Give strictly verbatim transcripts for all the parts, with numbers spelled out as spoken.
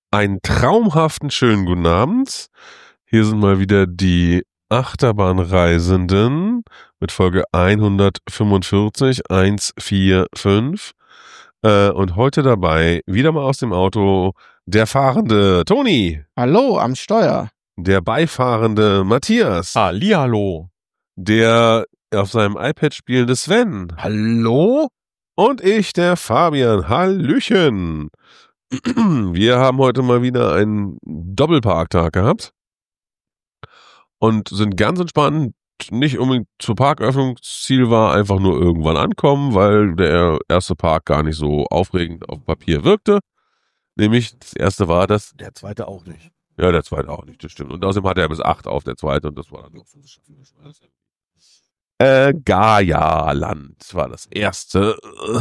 Einen traumhaften schönen guten Abend. Hier sind mal wieder die Achterbahnreisenden mit Folge hundertfünfundvierzig, hundertfünfundvierzig. Äh, und heute dabei, wieder mal aus dem Auto, der fahrende Toni. Hallo, am Steuer. Der beifahrende Matthias. Hallihallo. Der auf seinem iPad spielende Sven. Hallo? Und ich, der Fabian. Hallöchen. Wir haben heute mal wieder einen Doppelparktag gehabt und sind ganz entspannt, nicht unbedingt zur Parköffnung. Ziel war einfach nur irgendwann ankommen, weil der erste Park gar nicht so aufregend auf Papier wirkte. Nämlich, das erste war das... Der zweite auch nicht. Ja, der zweite auch nicht, das stimmt. Und außerdem hatte er bis acht auf, der zweite, und das war dann so. Äh, Gaia-Land war das erste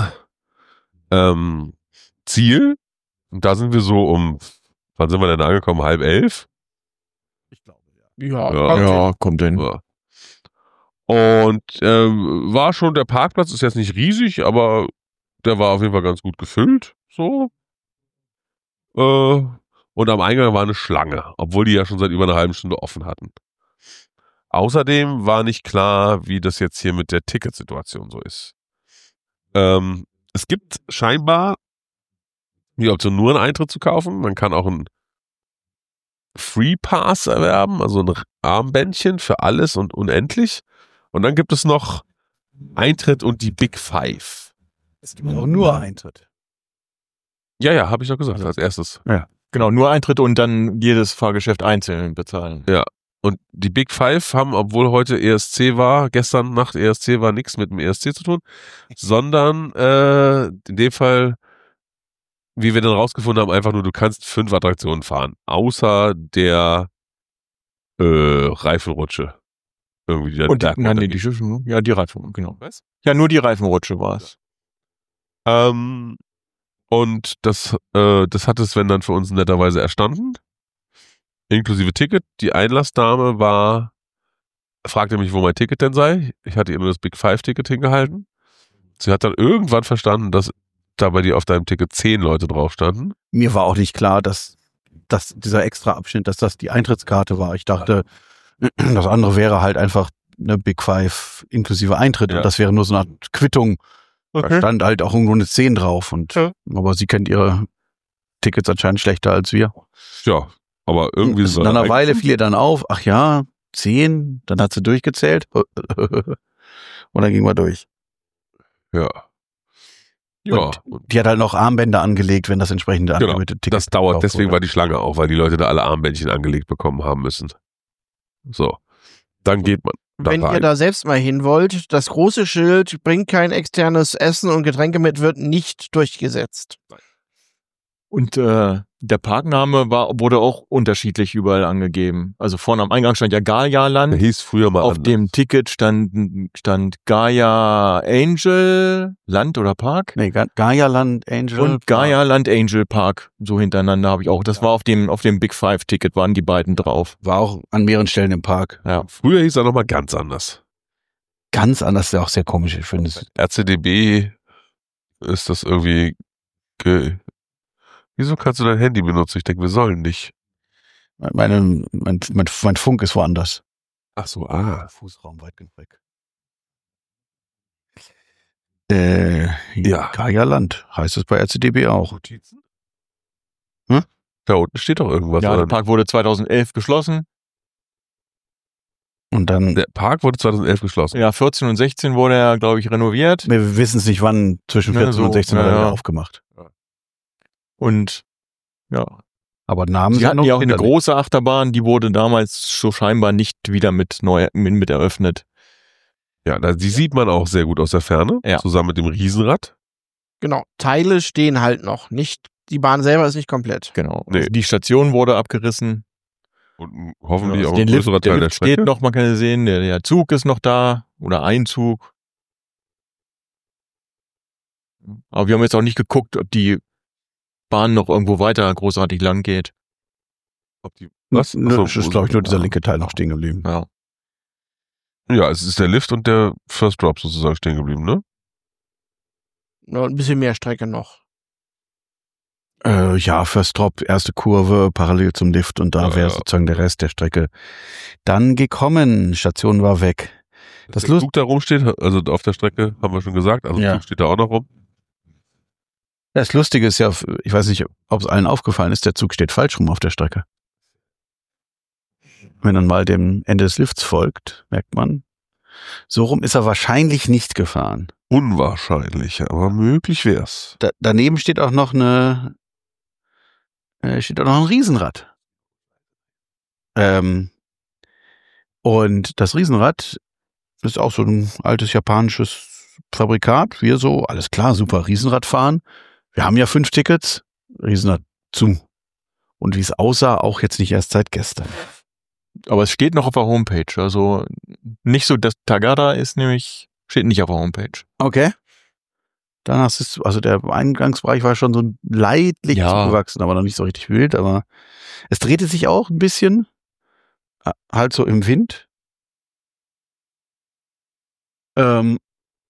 ähm, Ziel. Und da sind wir so um, wann sind wir denn angekommen? Halb elf? Ich glaube, Ja, Ja. Ja, kommt hin. Ja. Und ähm, war schon, der Parkplatz ist jetzt nicht riesig, aber der war auf jeden Fall ganz gut gefüllt. So. Äh, und am Eingang war eine Schlange, obwohl die ja schon seit über einer halben Stunde offen hatten. Außerdem war nicht klar, wie das jetzt hier mit der Ticketsituation so ist. Ähm, es gibt scheinbar die Option, nur einen Eintritt zu kaufen. Man kann auch einen Free Pass erwerben, also ein Armbändchen für alles und unendlich. Und dann gibt es noch Eintritt und die Big Five. Es gibt auch nur Eintritt. Ja, ja, habe ich doch gesagt, als erstes. Genau, nur Eintritt und dann jedes Fahrgeschäft einzeln bezahlen. Und die Big Five haben, obwohl heute E S C war, gestern Nacht E S C war, nichts mit dem E S C zu tun, sondern äh, in dem Fall, wie wir dann rausgefunden haben, einfach nur, du kannst fünf Attraktionen fahren, außer der äh, Reifenrutsche. Irgendwie die Und die, Berg nein, nee, runtergeht. die, ja, die Reifen, genau. Was? Ja, nur die Reifenrutsche war es. Ähm, und das, äh, das hatte Sven dann für uns netterweise erstanden. Inklusive Ticket. Die Einlassdame war, fragte mich, wo mein Ticket denn sei. Ich hatte ihr nur das Big Five-Ticket hingehalten. Sie hat dann irgendwann verstanden, dass da bei dir auf deinem Ticket zehn Leute drauf standen. Mir war auch nicht klar, dass, dass dieser extra Abschnitt, dass das die Eintrittskarte war. Ich dachte, das andere wäre halt einfach eine Big Five inklusive Eintritt. Ja. Und das wäre nur so eine Art Quittung. Da stand halt auch irgendwo eine zehn drauf. Und, Ja. aber sie kennt ihre Tickets anscheinend schlechter als wir. Ja, aber irgendwie Und so. nach einer Weile fiel ihr dann auf, ach ja, zehn, dann hat sie durchgezählt. Und dann gingen wir durch. Ja. Ja, Und die hat halt noch Armbänder angelegt, wenn das entsprechende Genau, angemeldete Ticket das dauert, gekauft deswegen wurde. war die Schlange auch, weil die Leute da alle Armbändchen angelegt bekommen haben müssen. So, dann geht man da Wenn ihr rein. da selbst mal hin wollt, das große Schild, bringt kein externes Essen und Getränke mit, wird nicht durchgesetzt. Und äh, der Parkname war, wurde auch unterschiedlich überall angegeben. Also vorne am Eingang stand ja Der Gaia-Land. hieß früher mal Auf anders. dem Ticket stand, stand Gaia Angel Land oder Park. Nee, Ga- Gaia-Land, Angel. Und Gaia Land Angel Park, so hintereinander habe ich auch. Das war auf dem, auf dem Big Five Ticket waren die beiden drauf. War auch an mehreren Stellen im Park. Ja. Früher hieß er nochmal ganz anders. Ganz anders, ist auch sehr komisch. Ich finde es. R C D B ist das irgendwie. Ge Wieso kannst du dein Handy benutzen? Ich denke, wir sollen nicht. Meine, mein, mein, mein Funk ist woanders. Ach so, ah. Fußraum weit genug weg. Äh, Ja. Gaia-Land heißt es bei R C D B auch. Notizen? Hm? Da unten steht doch irgendwas. Ja, der oder? Park wurde zweitausendelf geschlossen. Und dann, Der Park wurde zweitausendelf geschlossen. Ja, vierzehn und sechzehn wurde er, glaube ich, renoviert. wir wissen es nicht, wann zwischen Ne, vierzehn so, und sechzehn ja, wurde er ja. aufgemacht. Und ja, Aber Namen sie sind hatten noch ja auch eine hinterlegt. große Achterbahn, die wurde damals so scheinbar nicht wieder mit neu mit, mit eröffnet. Ja, da, die sieht man auch sehr gut aus der Ferne. Ja. Zusammen mit dem Riesenrad. Genau, Teile stehen halt noch. Nicht, die Bahn selber ist nicht komplett. Genau. Nee. Also die Station wurde abgerissen. Und hoffentlich Ja, auch den ein größerer Lift, der Teil der Lift steht Strecke. noch, man kann sehen, der, der Zug ist noch da oder ein Zug. Aber wir haben jetzt auch nicht geguckt, ob die Bahn noch irgendwo weiter großartig lang geht. Ob die, was? Nö, Achso, es ist, glaube ich, nur dieser linke Teil noch stehen geblieben. Ja. Ja, es ist der Lift und der First Drop sozusagen stehen geblieben, ne? Nur ein bisschen mehr Strecke noch. Äh, ja, First Drop, erste Kurve, parallel zum Lift und da Ja, wäre ja. sozusagen der Rest der Strecke dann gekommen. Station war weg. Das der Lust Zug da rumsteht, also auf der Strecke, haben wir schon gesagt, also Ja. der Zug steht da auch noch rum. Das Lustige ist ja, ich weiß nicht, ob es allen aufgefallen ist, der Zug steht falsch rum auf der Strecke. Wenn man mal dem Ende des Lifts folgt, merkt man, so rum ist er wahrscheinlich nicht gefahren. Unwahrscheinlich, aber möglich wär's. Da, daneben steht auch noch eine, äh, steht auch noch ein Riesenrad. Ähm, und das Riesenrad ist auch so ein altes japanisches Fabrikat. Wir so, alles klar, super, Riesenrad fahren. Wir haben ja fünf Tickets, Riesenrad zu. Und wie es aussah, auch jetzt nicht erst seit gestern. Aber es steht noch auf der Homepage. Also nicht so, dass Tagada ist nämlich, steht nicht auf der Homepage. Okay. Dann hast du, also der Eingangsbereich war schon so leidlich Ja. zugewachsen, aber noch nicht so richtig wild, aber es drehte sich auch ein bisschen, äh, halt so im Wind. Ähm,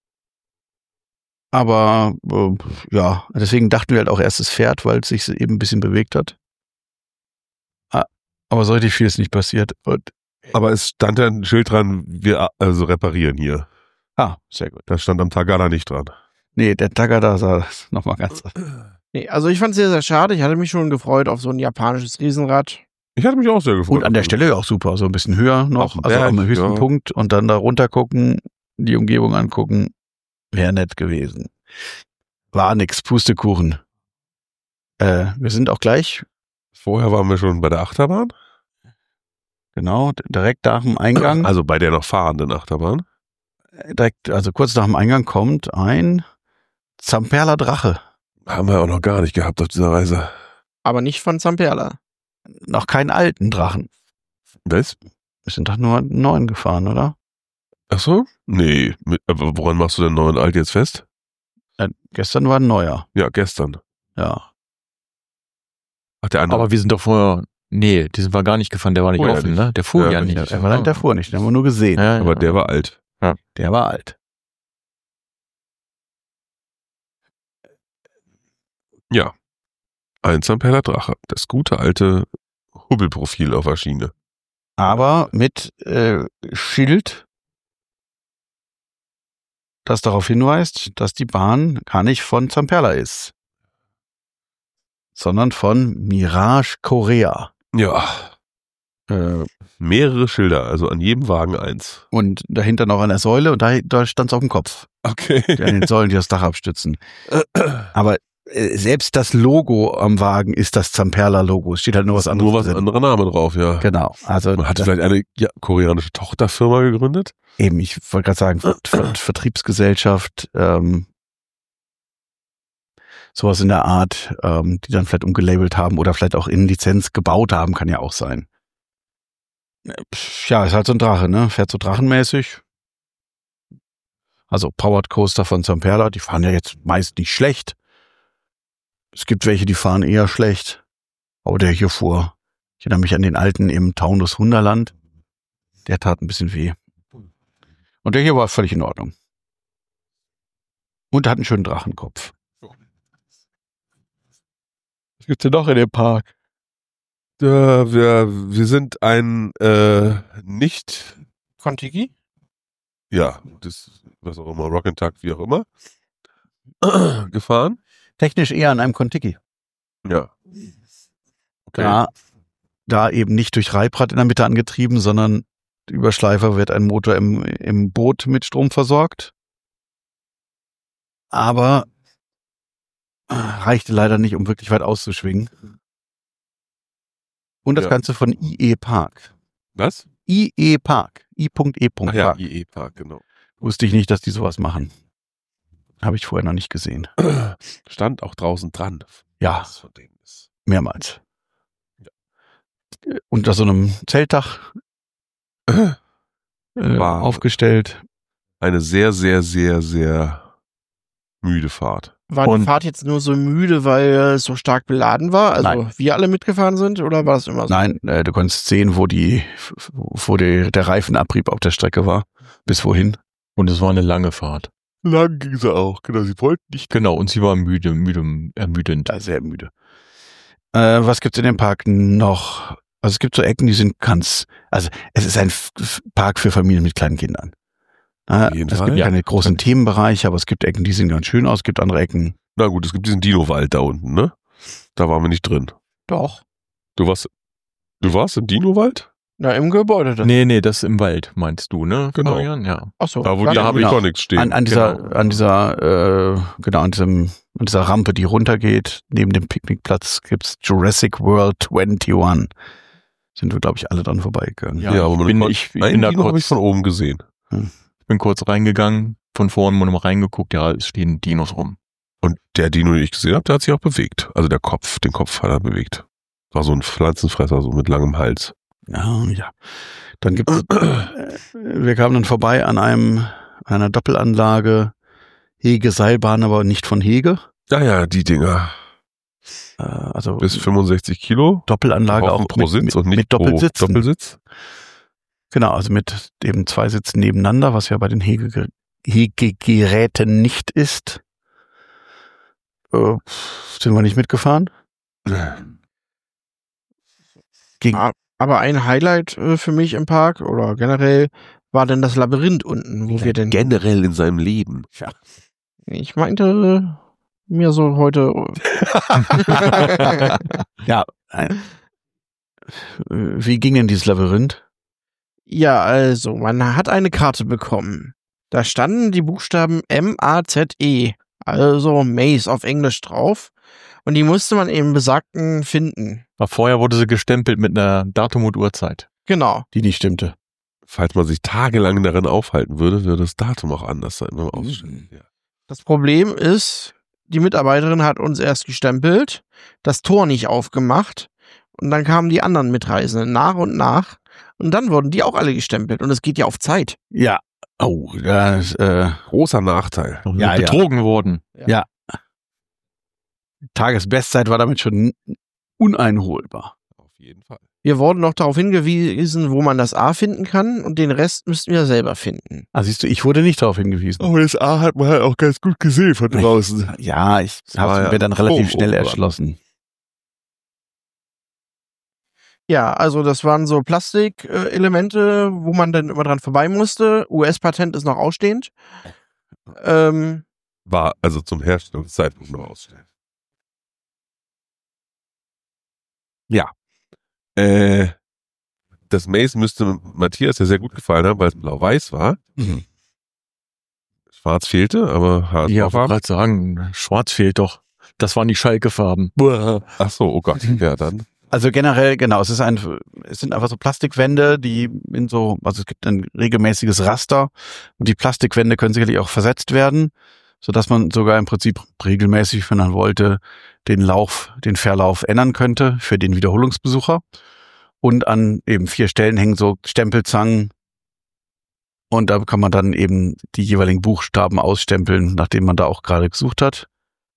aber äh, ja, deswegen dachten wir halt auch erst, es fährt, weil es sich eben ein bisschen bewegt hat. Ah, aber so richtig viel ist nicht passiert. Und, Aber es stand ja ein Schild dran, wir also reparieren hier. ah, sehr gut. Das stand am Tagada nicht dran. Nee, der Tagada sah nochmal ganz. Nee, also ich fand es sehr, sehr schade. Ich hatte mich schon gefreut auf so ein japanisches Riesenrad. Ich hatte mich auch sehr gefreut. Und an der Stelle auch super, so ein bisschen höher noch, Auf dem also Berg, am höchsten ja. Punkt und dann da runter gucken, die Umgebung angucken, wäre nett gewesen. War nix, Pustekuchen. Äh, wir sind auch gleich, Vorher waren wir schon bei der Achterbahn. genau, d- direkt nach dem Eingang, Also bei der noch fahrenden Achterbahn. äh, direkt, also kurz nach dem Eingang kommt ein Zamperla Drache. Haben wir auch noch gar nicht gehabt auf dieser Reise. Aber nicht von Zamperla. Noch keinen alten Drachen. Was? Wir sind doch nur einen neuen gefahren, oder? Ach so? Nee. Mit, aber woran machst du denn neu und alt jetzt fest? Äh, gestern war ein neuer, Ja, gestern. ja. Ach, der andere. Aber wir sind doch vorher, nee, diesen war gar nicht gefahren, der war nicht Fuhr ja offen, nicht. ne? Der fuhr Ja, ja, richtig. nicht. Der, war, der fuhr nicht, den haben wir nur gesehen. Ja, aber ja. der war alt. Der war alt. Ja. Ein Zamperla Drache. Das gute alte Hubbelprofil auf der Schiene. Aber mit äh, Schild, das darauf hinweist, dass die Bahn gar nicht von Zamperla ist, sondern von Mirage Korea. Ja. Äh, Mehrere Schilder, also an jedem Wagen eins. und dahinter noch an der Säule und da, da stand es auf dem Kopf. Okay. An den Säulen, die das Dach abstützen. Aber äh, selbst das Logo am Wagen ist das Zamperla-Logo. Es steht halt nur was anderes Nur was drin. anderer Name drauf, ja. Genau. Also Man hatte das, vielleicht eine ja, koreanische Tochterfirma gegründet. eben, ich wollte gerade sagen, Ver Ver Vertriebsgesellschaft, ähm, sowas in der Art, ähm, die dann vielleicht umgelabelt haben oder vielleicht auch in Lizenz gebaut haben, kann ja auch sein. Ja, ist halt so ein Drache, ne? Fährt so drachenmäßig. Also Powered Coaster von Zamperla, die fahren ja jetzt meist nicht schlecht. Es gibt welche, die fahren eher schlecht. Aber der hier fuhr, ich erinnere mich an den alten im Taunus Wunderland. Der tat ein bisschen weh. Und der hier war völlig in Ordnung. Und hat einen schönen Drachenkopf. Was gibt's denn noch in dem Park? Äh, wir, wir sind ein äh, nicht, Kontiki? ja, das, was auch immer, Rock'n'Tuck, wie auch immer, gefahren. Technisch eher an einem Kontiki. Ja. Okay. Da, da eben nicht durch Reibrad in der Mitte angetrieben, sondern über Schleifer wird ein Motor im, im Boot mit Strom versorgt. Aber äh, reichte leider nicht, um wirklich weit auszuschwingen. Und das Ja. Ganze von I E Park. Was? I E Park. I E Ach ja, Park. I E-Park, genau. Wusste ich nicht, dass die sowas machen. Habe ich vorher noch nicht gesehen. Stand auch draußen dran. Ja, Was von denen ist. mehrmals. Unter so einem Zeltdach äh, Wow. aufgestellt. Eine sehr, sehr, sehr, sehr müde Fahrt. War die Und- Fahrt jetzt nur so müde, weil es so stark beladen war? Also Nein. wir alle mitgefahren sind oder war das immer so? Nein, äh, du konntest sehen, wo die, wo die, der Reifenabrieb auf der Strecke war. Bis wohin? Und es war eine lange Fahrt. Lang ging sie auch, genau. Sie wollten nicht. Genau, und sie war müde, müde, ermüdend. Ja, sehr müde. Äh, was gibt's in dem Park noch? Also es gibt so Ecken, die sind ganz, also es ist ein F- F- Park für Familien mit kleinen Kindern. Äh, jeden es Fall. gibt Ja. keine großen Themenbereiche, aber es gibt Ecken, die sehen ganz schön aus. Es gibt andere Ecken. Na gut, es gibt diesen Dino-Wald da unten, ne? Da waren wir nicht drin. Doch. Du warst, du warst im Dino-Wald? Na, im Gebäude. Das. Nee, nee, das im Wald, meinst du, ne? Genau. Florian? Ja. Achso. Da, wo klar. die hab ich genau. Animatronics stehen. An, an dieser, Genau. an dieser, äh, genau, an diesem, an dieser Rampe, die runtergeht, neben dem Picknickplatz gibt's Jurassic World einundzwanzig. Sind wir, glaube ich, alle dran vorbeigegangen. Ja, Ja, aber ich man bin, konnte- ich, ich Einen bin da Dino habe ich kurz, von oben gesehen. bin kurz reingegangen, von vorne mal reingeguckt, ja, es stehen Dinos rum. Und der Dino, den ich gesehen habe, der hat sich auch bewegt. Also der Kopf, den Kopf hat er bewegt. War so ein Pflanzenfresser, so mit langem Hals. Ja, ja. Dann gibt es, äh, wir kamen dann vorbei an einem, an einer Doppelanlage, Hege, Seilbahn, aber nicht von Hege. Ja, ja, die Dinger. Äh, also Bis fünfundsechzig Kilo. Doppelanlage Brauchen auch pro mit, Sitz mit, und nicht mit pro Doppelsitzen. Doppelsitz. Genau, also mit eben zwei Sitzen nebeneinander, was ja bei den Hege, Hegegeräten nicht ist. Äh, sind wir nicht mitgefahren? Ging, Ah, aber ein Highlight äh, für mich im Park oder generell war denn das Labyrinth unten, wo wir denn. Generell in seinem Leben. Ich meinte äh, mir so heute. ja. äh, Wie ging denn dieses Labyrinth? Ja, also, man hat eine Karte bekommen. Da standen die Buchstaben M A Z E, also Maze auf Englisch drauf. Und die musste man eben besagten finden. Aber vorher wurde sie gestempelt mit einer Datum und Uhrzeit. Genau. Die nicht stimmte. Falls man sich tagelang darin aufhalten würde, würde das Datum auch anders sein beim Ausstellen. Ja. Das Problem ist, die Mitarbeiterin hat uns erst gestempelt, das Tor nicht aufgemacht und dann kamen die anderen Mitreisenden nach und nach und dann wurden die auch alle gestempelt und es geht ja auf Zeit. Ja. Oh, das, äh, Großer Nachteil. Und Ja, ja. betrogen worden. Tagesbestzeit war damit schon uneinholbar. Auf jeden Fall. Wir wurden noch darauf hingewiesen, wo man das A finden kann und den Rest müssten wir selber finden. Ah, siehst du, ich wurde nicht darauf hingewiesen. Aber das A hat man halt auch ganz gut gesehen von draußen. Ja, ich war habe ja mir dann relativ oben, schnell oben dran. erschlossen. Ja, also das waren so Plastikelemente, wo man dann immer dran vorbei musste. U S-Patent ist noch ausstehend. Ähm, War also zum Herstellungszeitpunkt noch ausstellen. Ja. Äh, das Maze müsste Matthias ja sehr gut gefallen haben, weil es blau-weiß war. Mhm. Schwarz fehlte, aber Ja, ich wollte Haarfarben. gerade sagen, schwarz fehlt doch. Das waren die Schalke-Farben. Buah. Ach so, oh Gott. Ja, dann. Also generell, genau, es ist ein, es sind einfach so Plastikwände, die in so, also es gibt ein regelmäßiges Raster und die Plastikwände können sicherlich auch versetzt werden, sodass man sogar im Prinzip regelmäßig, wenn man wollte, den Lauf, den Verlauf ändern könnte für den Wiederholungsbesucher. Und an eben vier Stellen hängen so Stempelzangen und da kann man dann eben die jeweiligen Buchstaben ausstempeln, nachdem man da auch gerade gesucht hat.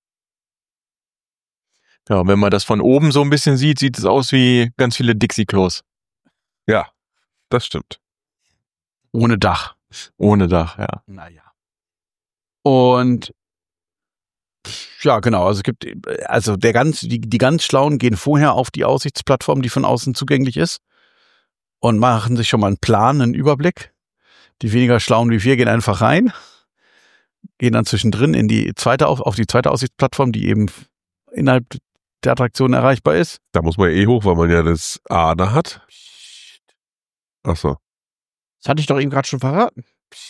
Ja, wenn man das von oben so ein bisschen sieht, sieht es aus wie ganz viele Dixie-Klos. Ja, das stimmt. Ohne Dach. Ohne Dach, ja. Naja. Und ja, genau, also es gibt, also der ganz, die, die ganz Schlauen gehen vorher auf die Aussichtsplattform, die von außen zugänglich ist und machen sich schon mal einen Plan, einen Überblick. Die weniger Schlauen wie wir gehen einfach rein, gehen dann zwischendrin in die zweite, auf, auf die zweite Aussichtsplattform, die eben innerhalb der Attraktion erreichbar ist. Da muss man eh hoch, weil man ja das A da hat. Ach so. das hatte ich doch eben gerade schon verraten.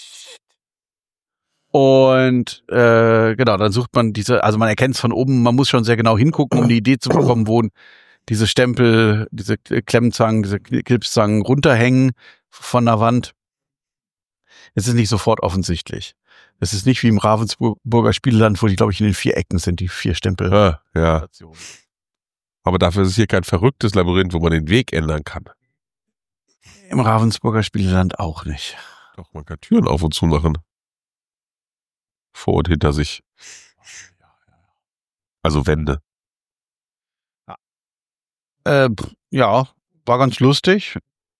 Und äh, genau, dann sucht man diese, also man erkennt es von oben, man muss schon sehr genau hingucken, um die Idee zu bekommen, wo diese Stempel, diese Klemmzangen, diese Clipszangen runterhängen von der Wand. Es ist nicht sofort offensichtlich. Es ist nicht wie im Ravensburger Spieleland, wo die, glaube ich, in den vier Ecken sind, die vier Stempel. Ah, ja. Aber dafür ist es hier kein verrücktes Labyrinth, wo man den Weg ändern kann. Im Ravensburger Spieleland auch nicht. Doch, man kann Türen auf und zu machen. Vor und hinter sich. Also Wände. Äh, ja, war ganz lustig.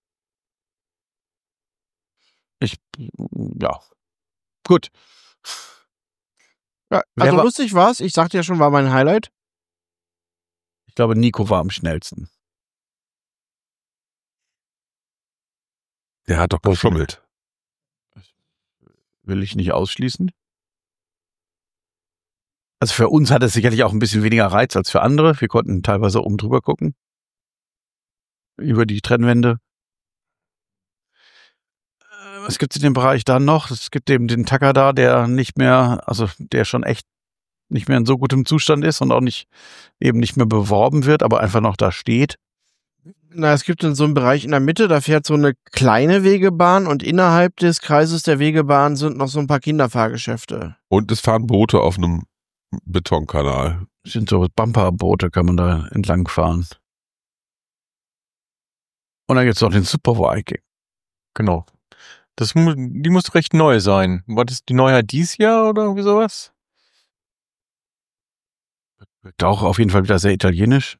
Ich, ja, gut. Ja, Wer also war- lustig war's. Ich sagte ja schon, war mein Highlight. Ich glaube, Nico war am schnellsten. Der hat doch geschummelt. Will ich nicht ausschließen. Also für uns hat es sicherlich auch ein bisschen weniger Reiz als für andere. Wir konnten teilweise oben drüber gucken. Über die Trennwände. Äh, Was gibt's in dem Bereich dann noch? Es gibt eben den Takada, der nicht mehr, also der schon echt nicht mehr in so gutem Zustand ist und auch nicht eben nicht mehr beworben wird, aber einfach noch da steht. Na, es gibt in so einem Bereich in der Mitte, da fährt so eine kleine Wegebahn und innerhalb des Kreises der Wegebahn sind noch so ein paar Kinderfahrgeschäfte. Und es fahren Boote auf einem Betonkanal. Das sind so Bumperboote, kann man da entlang fahren. Und dann gibt's noch den Super Viking. Genau. Das, mu- die muss recht neu sein. War das die Neuheit dieses Jahr oder irgendwie sowas? Wirkt auch auf jeden Fall wieder sehr italienisch.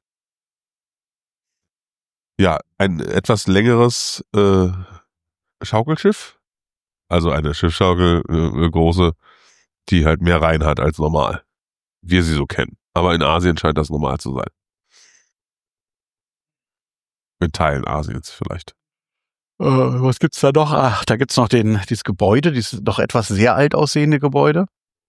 Ja, ein etwas längeres äh, Schaukelschiff. Also eine Schiffsschaukel, äh, äh, große, die halt mehr Reihen hat als normal. Wir sie so kennen. Aber in Asien scheint das normal zu sein. In Teilen Asiens vielleicht. Äh, was gibt's da noch? Ach, da gibt's noch den, dieses Gebäude, dieses doch etwas sehr alt aussehende Gebäude.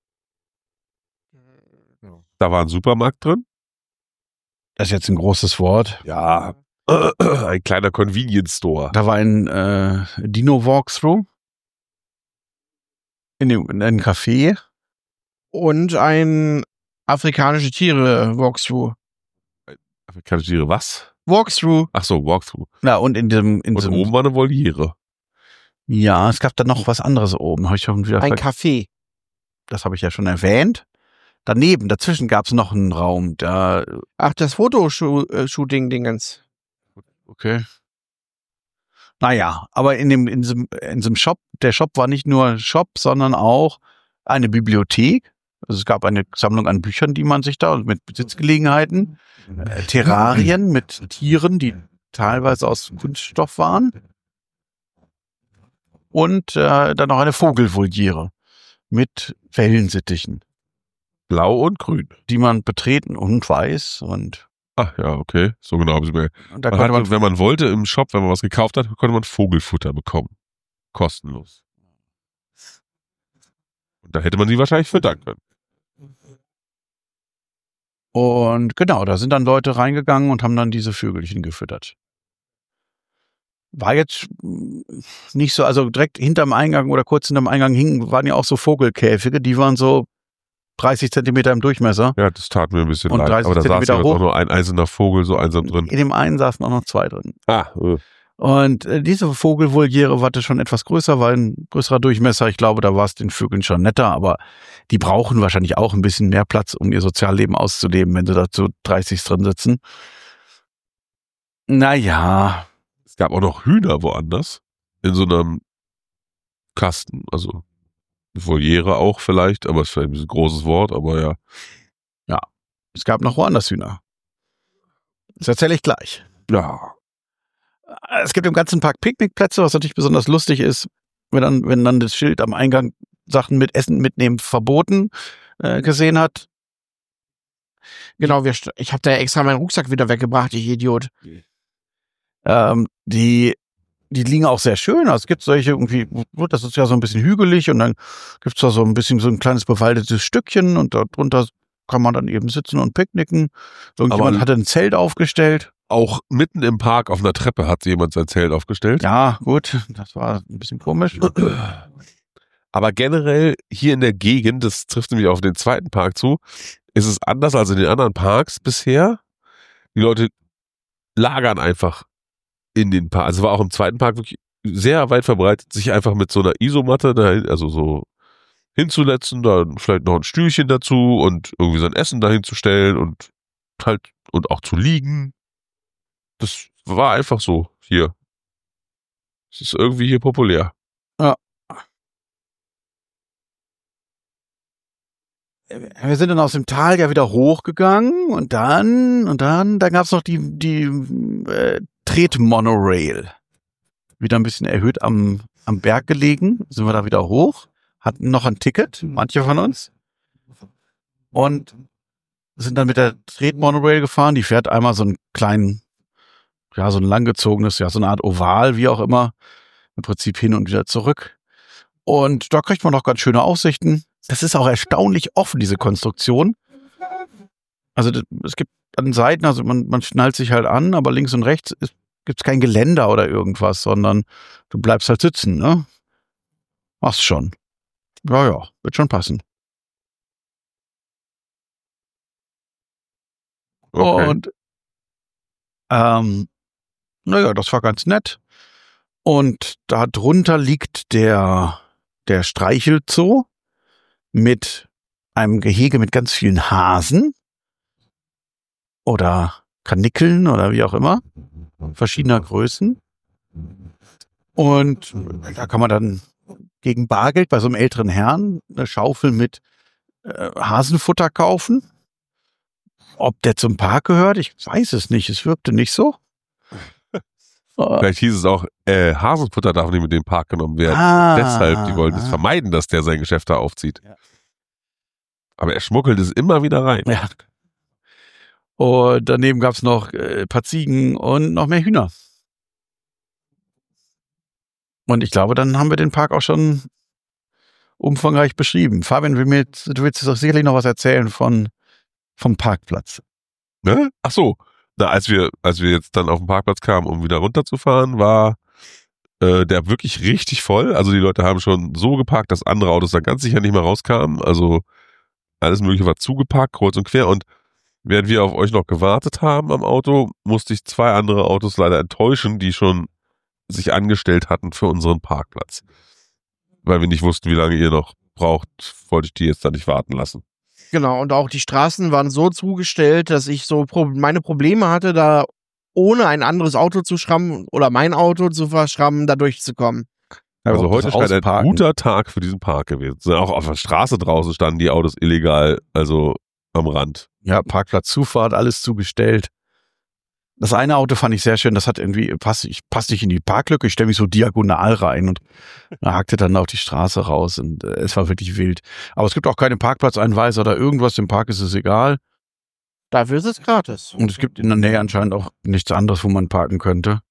Da war ein Supermarkt drin. Das ist jetzt ein großes Wort. Ja, ein kleiner Convenience Store. Da war ein äh, Dino-Walkthrough. In dem in einem Café. Und ein afrikanische Tiere Walkthrough. Afrikanische Tiere, was? Walkthrough. Ach so, Walkthrough. Na, und in diesem, in Und diesem oben war eine Voliere. ja, es gab da noch was anderes oben. Hab ich schon wieder Ein ver- Café. das habe ich ja schon erwähnt. Daneben, dazwischen gab's noch einen Raum. Da, Ach, das Fotoshooting-Dingens. okay. Naja, aber in dem, in diesem, in diesem Shop, der Shop war nicht nur Shop, sondern auch eine Bibliothek. Also es gab eine Sammlung an Büchern, die man sich da mit Sitzgelegenheiten, äh, Terrarien mit Tieren, die teilweise aus Kunststoff waren. Und äh, dann noch eine Vogelvoliere mit Wellensittichen, Blau und grün. die man betreten und weiß. Und, Ach ja, okay. So genau haben sie mir. und da Man konnte hatte, man wenn man wollte, im Shop, wenn man was gekauft hat, konnte man Vogelfutter bekommen. Kostenlos. Und da hätte man sie wahrscheinlich füttern können. Und genau, da sind dann Leute reingegangen und haben dann diese Vögelchen gefüttert. War jetzt mm, nicht so, also direkt hinterm Eingang oder kurz hinterm Eingang hingen, waren ja auch so Vogelkäfige, die waren so dreißig Zentimeter im Durchmesser. Ja, das tat mir ein bisschen Und leid. dreißig Aber da saß Zentimeter ja jetzt hoch. auch nur ein einzelner Vogel so einsam drin. In dem einen saßen auch noch zwei drin. Ah, äh. Und äh, diese Vogelvoliere war schon etwas größer, war ein größerer Durchmesser. Ich glaube, da war es den Vögeln schon netter, aber die brauchen wahrscheinlich auch ein bisschen mehr Platz, um ihr Sozialleben auszuleben, wenn sie da zu dreißig drin sitzen. Naja, Es gab auch noch Hühner woanders. In so einem Kasten. Also Voliere auch vielleicht, aber es ist vielleicht ein bisschen großes Wort, aber ja. es gab noch woanders Hühner. Das erzähle ich gleich. Ja. Es gibt im ganzen Park Picknickplätze, was natürlich besonders lustig ist, wenn dann, wenn dann das Schild am Eingang Sachen mit Essen mitnehmen verboten äh, gesehen hat. Genau, wir, st- ich habe da extra meinen Rucksack wieder weggebracht, ich Idiot. Ähm, die, die liegen auch sehr schön. Also es gibt solche irgendwie, das ist ja so ein bisschen hügelig und dann gibt's da so ein bisschen so ein kleines bewaldetes Stückchen und darunter kann man dann eben sitzen und picknicken. Irgendjemand Aber- hatte ein Zelt aufgestellt. Auch mitten im Park auf einer Treppe hat jemand sein Zelt aufgestellt. Ja, gut, das war ein bisschen komisch. Aber generell hier in der Gegend, das trifft nämlich auf den zweiten Park zu, ist es anders als in den anderen Parks bisher. Die Leute lagern einfach in den Park. Also war auch im zweiten Park wirklich sehr weit verbreitet, sich einfach mit so einer Isomatte, dahin, also so hinzusetzen, dann vielleicht noch ein Stühlchen dazu und irgendwie sein Essen dahin zu stellen und halt und auch zu liegen. Das war einfach so hier. Es ist irgendwie hier populär. Wir sind dann aus dem Tal ja wieder hochgegangen und dann, und dann, dann gab's noch die, die äh, Tretmonorail. Wieder ein bisschen erhöht am, am Berg gelegen, sind wir da wieder hoch, hatten noch ein Ticket, manche von uns. Und sind dann mit der Tretmonorail gefahren. Die fährt einmal so einen kleinen, ja, so ein langgezogenes, ja, so eine Art Oval, wie auch immer. Im Prinzip hin und wieder zurück. Und da kriegt man noch ganz schöne Aussichten. Das ist auch erstaunlich offen, diese Konstruktion. Also das, es gibt an Seiten, also man, man schnallt sich halt an, aber links und rechts gibt es kein Geländer oder irgendwas, sondern du bleibst halt sitzen, ne? Machst schon. Ja, ja, wird schon passen. Okay. Und ähm, naja, das war ganz nett. Und da drunter liegt der, der Streichelzoo mit einem Gehege mit ganz vielen Hasen oder Kanickeln oder wie auch immer, verschiedener Größen. Und da kann man dann gegen Bargeld bei so einem älteren Herrn eine Schaufel mit äh, Hasenfutter kaufen. Ob der zum Park gehört, ich weiß es nicht. Es wirkte nicht so. Vielleicht hieß es auch, äh, Hasenfutter darf nicht mit dem Park genommen werden. Ah, Deshalb, die wollten es ah. vermeiden, dass der sein Geschäft da aufzieht. Ja. Aber er schmuggelt es immer wieder rein. Ja. Und daneben gab es noch äh, ein paar Ziegen und noch mehr Hühner. Und ich glaube, dann haben wir den Park auch schon umfangreich beschrieben. Fabian, will mir jetzt, du willst jetzt doch sicherlich noch was erzählen von, vom Parkplatz. Ne? Ach so. Na, als wir, als wir jetzt dann auf den Parkplatz kamen, um wieder runterzufahren, war äh, der wirklich richtig voll. Also die Leute haben schon so geparkt, dass andere Autos dann ganz sicher nicht mehr rauskamen. Also alles Mögliche war zugeparkt, kreuz und quer. Und während wir auf euch noch gewartet haben am Auto, musste ich zwei andere Autos leider enttäuschen, die schon sich angestellt hatten für unseren Parkplatz. Weil wir nicht wussten, wie lange ihr noch braucht, wollte ich die jetzt da nicht warten lassen. Genau, und auch die Straßen waren so zugestellt, dass ich so Pro- meine Probleme hatte, da ohne ein anderes Auto zu schrammen oder mein Auto zu verschrammen, da durchzukommen. Also Aber heute scheint ein ausparken. guter Tag für diesen Park gewesen. Auch auf der Straße draußen standen die Autos illegal, also am Rand. Ja, Parkplatzzufahrt, alles zugestellt. Das eine Auto fand ich sehr schön, das hat irgendwie, passt, ich passe nicht in die Parklücke, ich stelle mich so diagonal rein und da hakte dann auf die Straße raus und äh, es war wirklich wild. Aber es gibt auch keine Parkplatzeinweiser oder irgendwas, im Park ist es egal. Dafür ist es gratis. Und es gibt in der Nähe anscheinend auch nichts anderes, wo man parken könnte.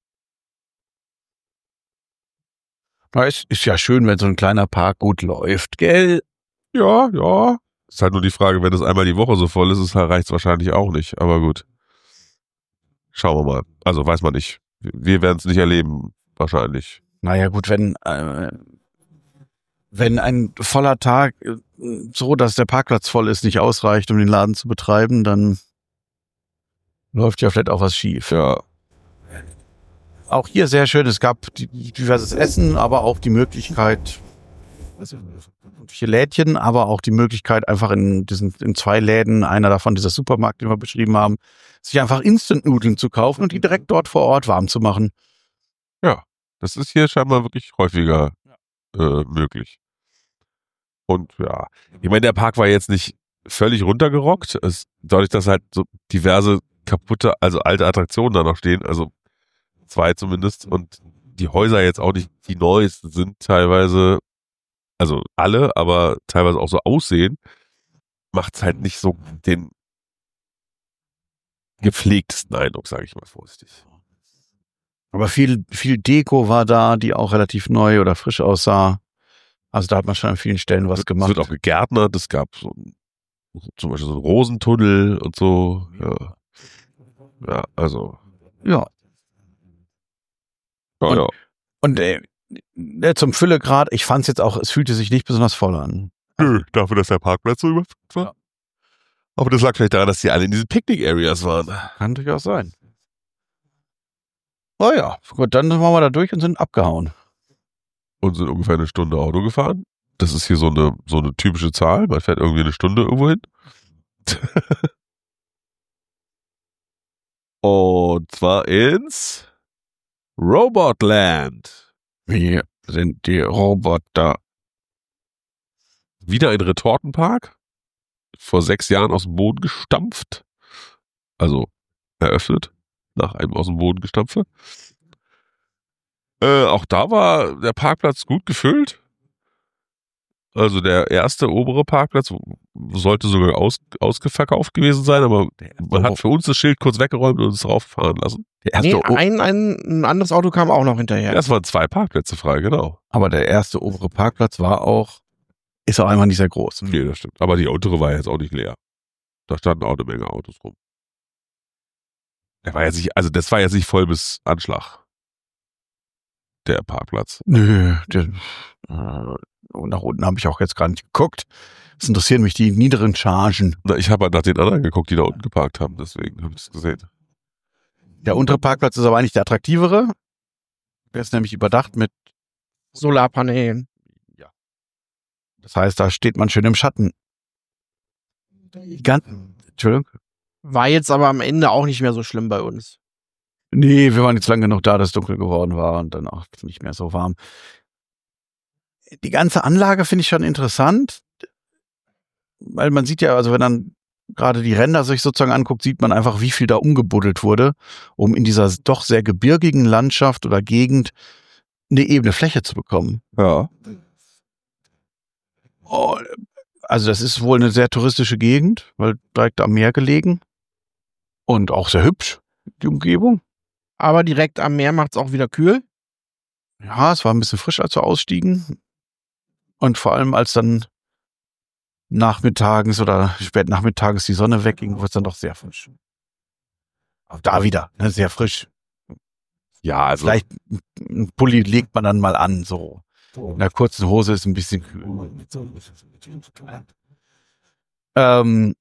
Na, es ist ja schön, wenn so ein kleiner Park gut läuft, gell? Ja, ja. Ist halt nur die Frage, wenn es einmal die Woche so voll ist, ist reicht es wahrscheinlich auch nicht. Aber gut. Schauen wir mal. Also weiß man nicht. Wir werden es nicht erleben, wahrscheinlich. Naja gut, wenn, äh, wenn ein voller Tag äh, so, dass der Parkplatz voll ist, nicht ausreicht, um den Laden zu betreiben, dann läuft ja vielleicht auch was schief. Ja. Auch hier sehr schön, es gab die- diverses Essen, aber auch die Möglichkeit, also vier Lädchen, aber auch die Möglichkeit, einfach in diesen in zwei Läden, einer davon dieser Supermarkt, den wir beschrieben haben, sich einfach Instant-Nudeln zu kaufen und die direkt dort vor Ort warm zu machen. Ja. Das ist hier scheinbar wirklich häufiger äh, möglich. Und ja, ich meine, der Park war jetzt nicht völlig runtergerockt. Es, dadurch, dass halt so diverse kaputte, also alte Attraktionen da noch stehen, also zwei zumindest, und die Häuser jetzt auch nicht die neuesten sind, teilweise, also alle, aber teilweise auch so aussehen, macht es halt nicht so den gepflegtesten Eindruck, sage ich mal vorsichtig. Aber viel, viel Deko war da, die auch relativ neu oder frisch aussah. Also da hat man schon an vielen Stellen was Es gemacht. wird auch gegärtnert, es gab so ein, zum Beispiel so einen Rosentunnel und so. Ja, ja also. Ja. Ja, Und- ja. Und äh, äh, zum Füllegrad, ich fand es jetzt auch, es fühlte sich nicht besonders voll an. Nö, dafür, dass der Parkplatz so überfüllt war. Ja. Aber das lag vielleicht daran, dass die alle in diesen Picknick-Areas waren. Kann durchaus sein. Oh ja, gut, dann waren wir da durch und sind abgehauen. Und sind ungefähr eine Stunde Auto gefahren. Das ist hier so eine, so eine typische Zahl. Man fährt irgendwie eine Stunde irgendwo hin. Und zwar ins Robotland. Wie sind die Roboter? Wieder ein Retortenpark. Vor sechs Jahren aus dem Boden gestampft. Also eröffnet. Nach einem aus dem Boden gestampfe. Äh, auch da war der Parkplatz gut gefüllt. Also der erste obere Parkplatz sollte sogar aus, ausverkauft gewesen sein, aber man hat für uns das Schild kurz weggeräumt und uns rauffahren lassen. Der erste Nee, O- ein, ein, ein anderes Auto kam auch noch hinterher. Es waren zwei Parkplätze frei, genau. aber der erste obere Parkplatz war auch, ist auch einfach nicht sehr groß. Nee, das stimmt. Aber die untere war jetzt auch nicht leer. Da standen auch eine Menge Autos rum. Der war jetzt nicht, also das war jetzt nicht voll bis Anschlag. Der Parkplatz. Nö, der, äh, nach unten habe ich auch jetzt gar nicht geguckt. Es interessieren mich die niederen Chargen. Na, ich habe halt nach den anderen geguckt, die da unten geparkt haben, deswegen habe ich es gesehen. Der untere Parkplatz ist aber eigentlich der attraktivere. Der ist nämlich überdacht mit, Solarpanelen. das heißt, da steht man schön im Schatten. Die ganzen, Entschuldigung. War jetzt aber am Ende auch nicht mehr so schlimm bei uns. Nee, wir waren jetzt lange genug da, dass es dunkel geworden war und dann auch nicht mehr so warm. Die ganze Anlage finde ich schon interessant, weil man sieht ja, also wenn dann gerade die Ränder sich sozusagen anguckt, sieht man einfach, wie viel da umgebuddelt wurde, um in dieser doch sehr gebirgigen Landschaft oder Gegend eine ebene Fläche zu bekommen. Ja. Oh, also das ist wohl eine sehr touristische Gegend, weil direkt am Meer gelegen und auch sehr hübsch, die Umgebung. Aber direkt am Meer macht's auch wieder kühl. Ja, es war ein bisschen frisch, als wir ausstiegen. Und vor allem, als dann nachmittags oder spät nachmittags die Sonne wegging, wurde es dann doch sehr frisch. Auch da wieder, ne, sehr frisch. Ja, also Vielleicht ein Pulli legt man dann mal an, so. In der kurzen Hose ist ein bisschen kühl. Ähm,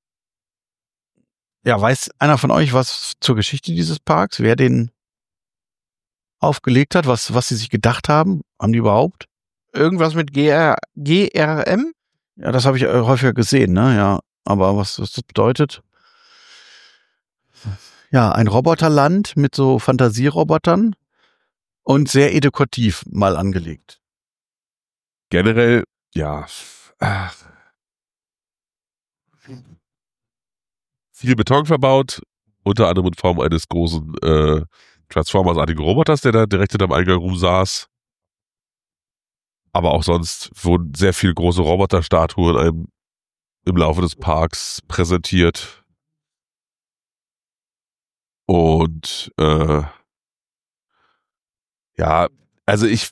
ja, weiß einer von euch was zur Geschichte dieses Parks? Wer den aufgelegt hat? Was, was sie sich gedacht haben? Haben die überhaupt? Irgendwas mit G R, G R M? Ja, das habe ich äh, häufiger gesehen, ne? Ja, aber was, was das bedeutet? Ja, ein Roboterland mit so Fantasierobotern und sehr edukativ mal angelegt. generell, ja, ach, viel Beton verbaut, unter anderem in Form eines großen äh, Transformers-artigen Roboters, der da direkt hinterm Eingang rum saß. Aber auch sonst wurden sehr viele große Roboterstatuen einem im Laufe des Parks präsentiert. Und äh, ja, also ich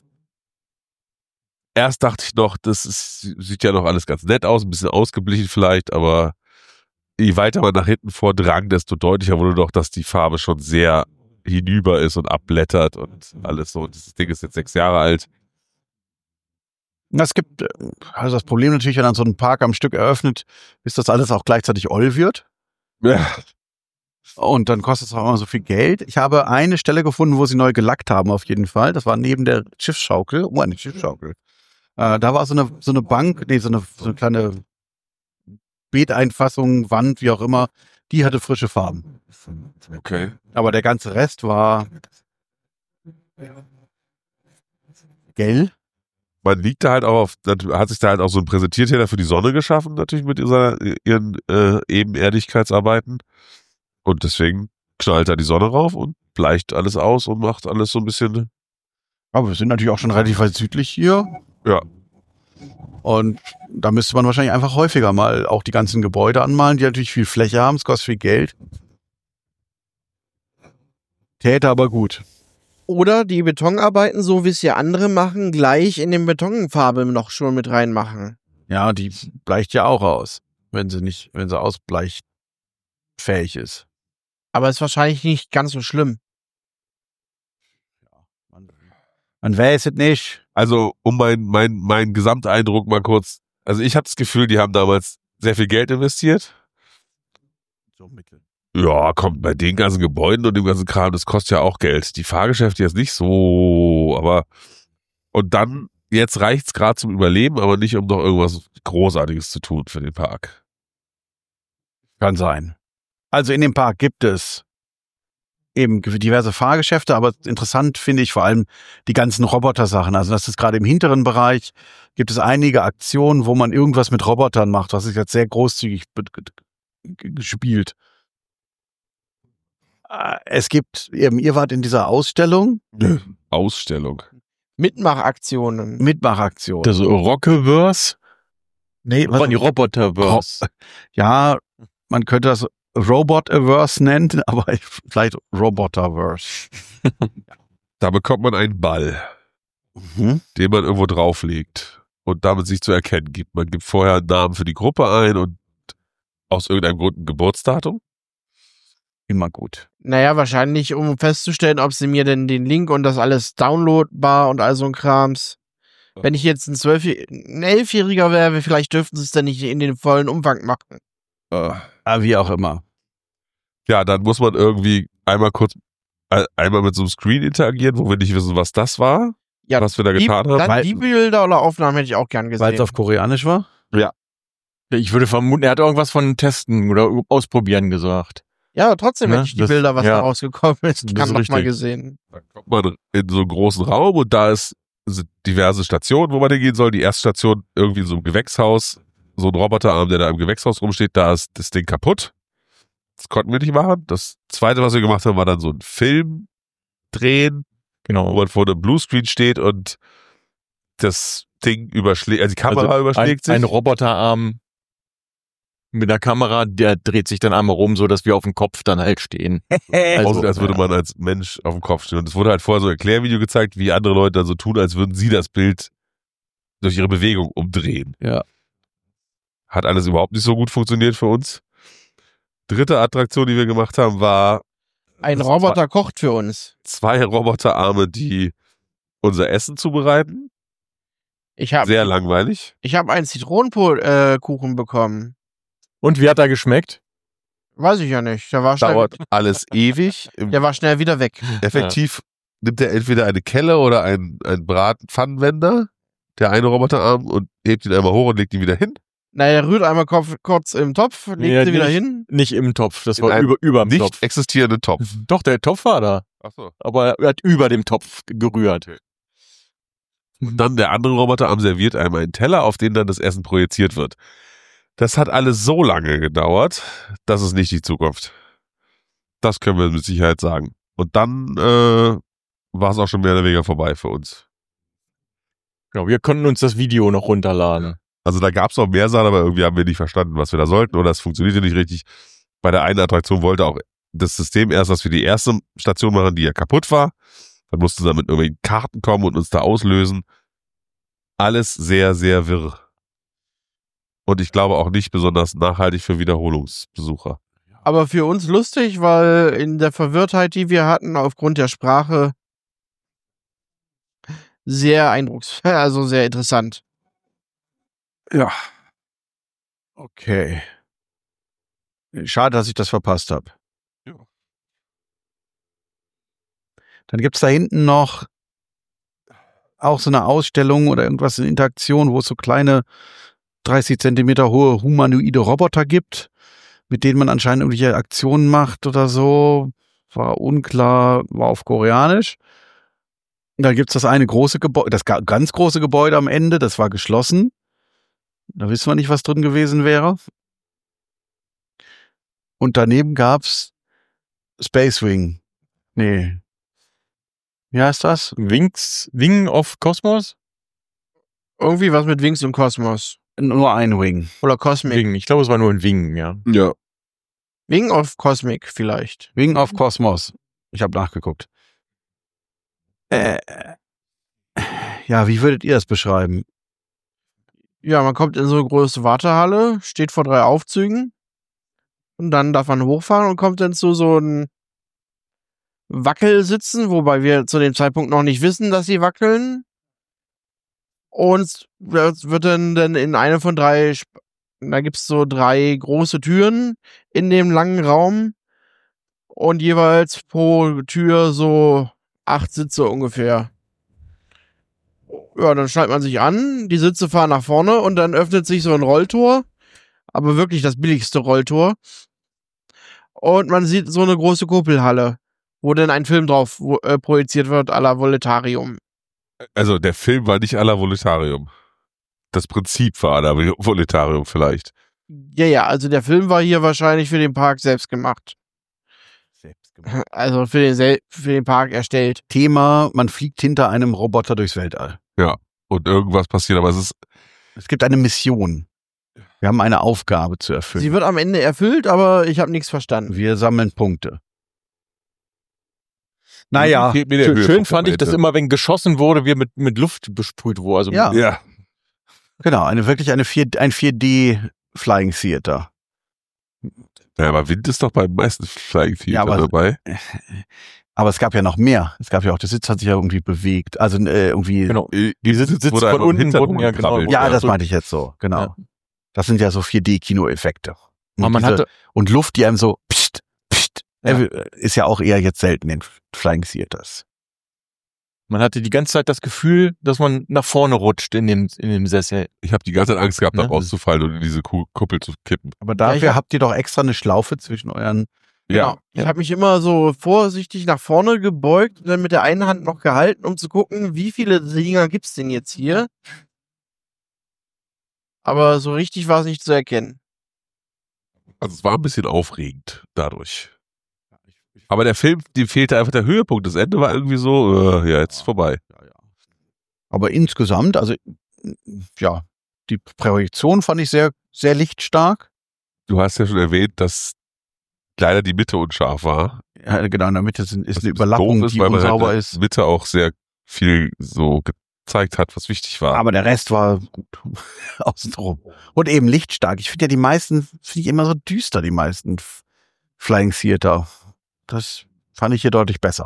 erst dachte ich noch, das ist, sieht ja noch alles ganz nett aus, ein bisschen ausgeblichen vielleicht, aber je weiter man nach hinten vordrang, desto deutlicher wurde doch, dass die Farbe schon sehr hinüber ist und abblättert und alles so. Und dieses Ding ist jetzt sechs Jahre alt. Es gibt, also das Problem natürlich, wenn dann so ein Park am Stück eröffnet, ist, dass alles auch gleichzeitig oll wird. Ja. Und dann kostet es auch immer so viel Geld. Ich habe eine Stelle gefunden, wo sie neu gelackt haben, auf jeden Fall. Das war neben der Schiffsschaukel. Oh, eine Schiffsschaukel. Äh, da war so eine, so eine Bank, nee, so eine, so eine kleine Beeteinfassung, Wand, wie auch immer. Die hatte frische Farben. Okay. Aber der ganze Rest war gelb. Man liegt da halt auch auf, hat sich da halt auch so ein Präsentierteller für die Sonne geschaffen, natürlich mit dieser, ihren äh, Ebenerdigkeitsarbeiten. Und deswegen knallt da die Sonne rauf und bleicht alles aus und macht alles so ein bisschen. Aber wir sind natürlich auch schon relativ weit südlich hier. Ja. Und da müsste man wahrscheinlich einfach häufiger mal auch die ganzen Gebäude anmalen, die natürlich viel Fläche haben, es kostet viel Geld. Täte aber gut. Oder die Betonarbeiten, so wie es ja andere machen, gleich in den Betonfarbe noch schon mit reinmachen. Ja, die bleicht ja auch aus, wenn sie nicht, wenn sie ausbleichfähig ist. Aber ist wahrscheinlich nicht ganz so schlimm. Man weiß es nicht. Also, um meinen mein, mein Gesamteindruck mal kurz. Also, ich habe das Gefühl, die haben damals sehr viel Geld investiert. So mittel. Ja, kommt bei den ganzen Gebäuden und dem ganzen Kram, das kostet ja auch Geld. Die Fahrgeschäfte jetzt nicht so, aber und dann, jetzt reicht's gerade zum Überleben, aber nicht, um noch irgendwas Großartiges zu tun für den Park. Kann sein. Also in dem Park gibt es eben diverse Fahrgeschäfte, aber interessant finde ich vor allem die ganzen Roboter-Sachen. Also das ist gerade im hinteren Bereich, gibt es einige Aktionen, wo man irgendwas mit Robotern macht, was ist jetzt sehr großzügig gespielt. Es gibt eben, ihr wart in dieser Ausstellung. Ausstellung. Mitmachaktionen. Mitmachaktion. Das Rockeverse? Nee, Was? Die Roboterverse. Ja, man könnte das Robot-Averse nennen, aber vielleicht Roboterverse. Da bekommt man einen Ball, Mhm. den man irgendwo drauflegt und damit sich zu erkennen gibt. Man gibt vorher einen Namen für die Gruppe ein und aus irgendeinem Grund ein Geburtsdatum. Immer gut. Naja, wahrscheinlich, um festzustellen, ob sie mir denn den Link und das alles downloadbar und all so ein Krams. Wenn ich jetzt ein zwölf, ein Elfjähriger wäre, vielleicht dürften sie es dann nicht in den vollen Umfang machen. Äh, Ah, wie auch immer. Ja, dann muss man irgendwie einmal kurz, äh, einmal mit so einem Screen interagieren, wo wir nicht wissen, was das war, Ja, was wir da die, getan haben. dann Weil- die Bilder oder Aufnahmen hätte ich auch gern Weil es gesehen. auf Koreanisch war? Ich würde vermuten, er hat irgendwas von Testen oder Ausprobieren gesagt. Ja, aber trotzdem Ne, hätte ich die das- Bilder, was ja. da rausgekommen ist, Das kann ist noch mal richtig. gesehen. Dann kommt man in so einen großen Raum und da ist, sind diverse Stationen, wo man hingehen soll. Die erste Station irgendwie in so einem Gewächshaus, so ein Roboterarm, der da im Gewächshaus rumsteht, da ist das Ding kaputt. Das konnten wir nicht machen. Das zweite, was wir gemacht haben, war dann so ein Film drehen, wo Genau. man vor einem Bluescreen steht und das Ding überschlägt, also die Kamera Also überschlägt ein, sich. Ein Roboterarm mit einer Kamera, der dreht sich dann einmal rum, so dass wir auf dem Kopf dann halt stehen. Also, Also, als würde ja. man als Mensch auf dem Kopf stehen. Und es wurde halt vorher so ein Erklärvideo gezeigt, wie andere Leute dann so tun, als würden sie das Bild durch ihre Bewegung umdrehen. Ja. Hat alles überhaupt nicht so gut funktioniert für uns. Dritte Attraktion, die wir gemacht haben, war Ein Roboter kocht für uns. zwei Roboterarme, die unser Essen zubereiten. Ich habe Sehr langweilig. ich hab einen Zitronenkuchen bekommen. Und wie hat er geschmeckt? Weiß ich ja nicht. Der war schnell, Dauert alles ewig. Im der war schnell wieder weg. Effektiv nimmt er entweder eine Kelle oder einen, einen Bratpfannenwender, der eine Roboterarm, und hebt ihn einmal hoch und legt ihn wieder hin. Naja, er rührt einmal Kopf, kurz im Topf, legt Ja, sie wieder nicht- hin. Nicht im Topf, das In war einem über, über dem Nicht Topf. existierenden Topf. Doch, der Topf war da. Achso. Aber er hat über dem Topf gerührt. Und dann der andere Roboterarm serviert einem einen Teller, auf den dann das Essen projiziert wird. Das hat alles so lange gedauert, das ist nicht die Zukunft. Das können wir mit Sicherheit sagen. Und dann äh, war es auch schon mehr oder weniger vorbei für uns. Genau, wir konnten uns das Video noch runterladen. Also da gab es noch mehr Sachen, aber irgendwie haben wir nicht verstanden, was wir da sollten, oder es funktionierte nicht richtig. Bei der einen Attraktion wollte auch das System erst, dass wir die erste Station machen, die ja kaputt war. Dann mussten sie dann mit irgendwelchen Karten kommen und uns da auslösen. Alles sehr, sehr wirr. Und ich glaube auch nicht besonders nachhaltig für Wiederholungsbesucher. Aber für uns lustig, weil in der Verwirrtheit, die wir hatten, aufgrund der Sprache, sehr eindrucksvoll, also sehr interessant. Ja. Okay. Schade, dass ich das verpasst habe. Ja. Dann gibt's da hinten noch auch so eine Ausstellung oder irgendwas in Interaktion, wo es so kleine dreißig Zentimeter hohe humanoide Roboter gibt, mit denen man anscheinend irgendwelche Aktionen macht oder so. War unklar, war auf Koreanisch. Da gibt's das eine große Gebäude, das ga- ganz große Gebäude am Ende, das war geschlossen. Da wissen wir nicht, was drin gewesen wäre. Und daneben gab's Space Wing. Nee. Wie heißt das? Wings, Wing of Cosmos? Irgendwie was mit Wings im Kosmos. Nur ein Wing. Oder Cosmic. Wing, ich glaube, es war nur ein Wing, ja. Ja. Wing of Cosmic vielleicht. Wing of Cosmos. Ich habe nachgeguckt. Äh, ja, wie würdet ihr das beschreiben? Ja, man kommt in so eine große Wartehalle, steht vor drei Aufzügen und dann darf man hochfahren und kommt dann zu so einem Wackelsitzen, wobei wir zu dem Zeitpunkt noch nicht wissen, dass sie wackeln. Und das wird dann, dann in eine von drei, Sp- da gibt's so drei große Türen in dem langen Raum und jeweils pro Tür so acht Sitze ungefähr. Ja, dann schnallt man sich an, die Sitze fahren nach vorne und dann öffnet sich so ein Rolltor, aber wirklich das billigste Rolltor. Und man sieht so eine große Kuppelhalle, wo dann ein Film drauf wo, äh, projiziert wird, à la Voletarium. Also der Film war nicht à la Voletarium. Das Prinzip war à la Voletarium vielleicht. Ja, ja, also der Film war hier wahrscheinlich für den Park selbst gemacht. gemacht. Also für den, Sel für den Park erstellt. Thema, man fliegt hinter einem Roboter durchs Weltall. Und irgendwas passiert, aber es ist, Es gibt eine Mission. Wir haben eine Aufgabe zu erfüllen. Sie wird am Ende erfüllt, aber ich habe nichts verstanden. Wir sammeln Punkte. Naja, fehlt mir der Schön, Höhepunkt schön fand am ich, dass Ende. immer, wenn geschossen wurde, wir mit, mit Luft besprüht wurden. Also Ja. Ja, genau, eine wirklich eine vier, ein vier D Flying Theater. ja, aber Wind ist doch beim meisten Flying Theater Ja, aber- dabei. Aber es gab ja noch mehr. Es gab ja auch, der Sitz hat sich ja irgendwie bewegt. Also äh, irgendwie. genau. Die Sitz- Sitz wurde von einfach unten hinterher wurden ja, genau. gekrabbelt. Ja, Ja, das so- meinte ich jetzt so, genau. Ja. Das sind ja so vier D Kinoeffekte. Und Aber man diese- hatte, und Luft, die einem so pst, pst, Ja. äh, ist ja auch eher jetzt selten in Flying Theaters. man hatte die ganze Zeit das Gefühl, dass man nach vorne rutscht in dem, in dem Sessel. Ich habe die ganze Zeit Angst gehabt, da Ne? rauszufallen und in diese Ku- Kuppel zu kippen. Aber dafür ich hab- habt ihr doch extra eine Schlaufe zwischen euren. Genau. Ich habe mich immer so vorsichtig nach vorne gebeugt und dann mit der einen Hand noch gehalten, um zu gucken, wie viele Dinger gibt's denn jetzt hier. Aber so richtig war es nicht zu erkennen. Also es war ein bisschen aufregend dadurch. Aber der Film, dem fehlte einfach der Höhepunkt. Das Ende war irgendwie so, äh, ja, jetzt ist vorbei. Aber insgesamt, also ja, die Projektion fand ich sehr, sehr lichtstark. Du hast ja schon erwähnt, dass leider die Mitte unscharf war. Ja, genau, in der Mitte sind, ist Was eine ein bisschen Überlappung, doof ist, die weil man halt unsauber in ist. der Mitte auch sehr viel so gezeigt hat, was wichtig war. Aber der Rest war gut außenrum. Und eben lichtstark. Ich finde ja die meisten, finde ich immer so düster, die meisten F- Flying Theater. Das fand ich hier deutlich besser.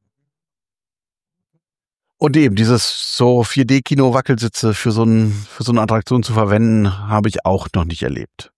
Und eben dieses so vier D Kino Wackelsitze für so, ein, für so eine Attraktion zu verwenden, habe ich auch noch nicht erlebt.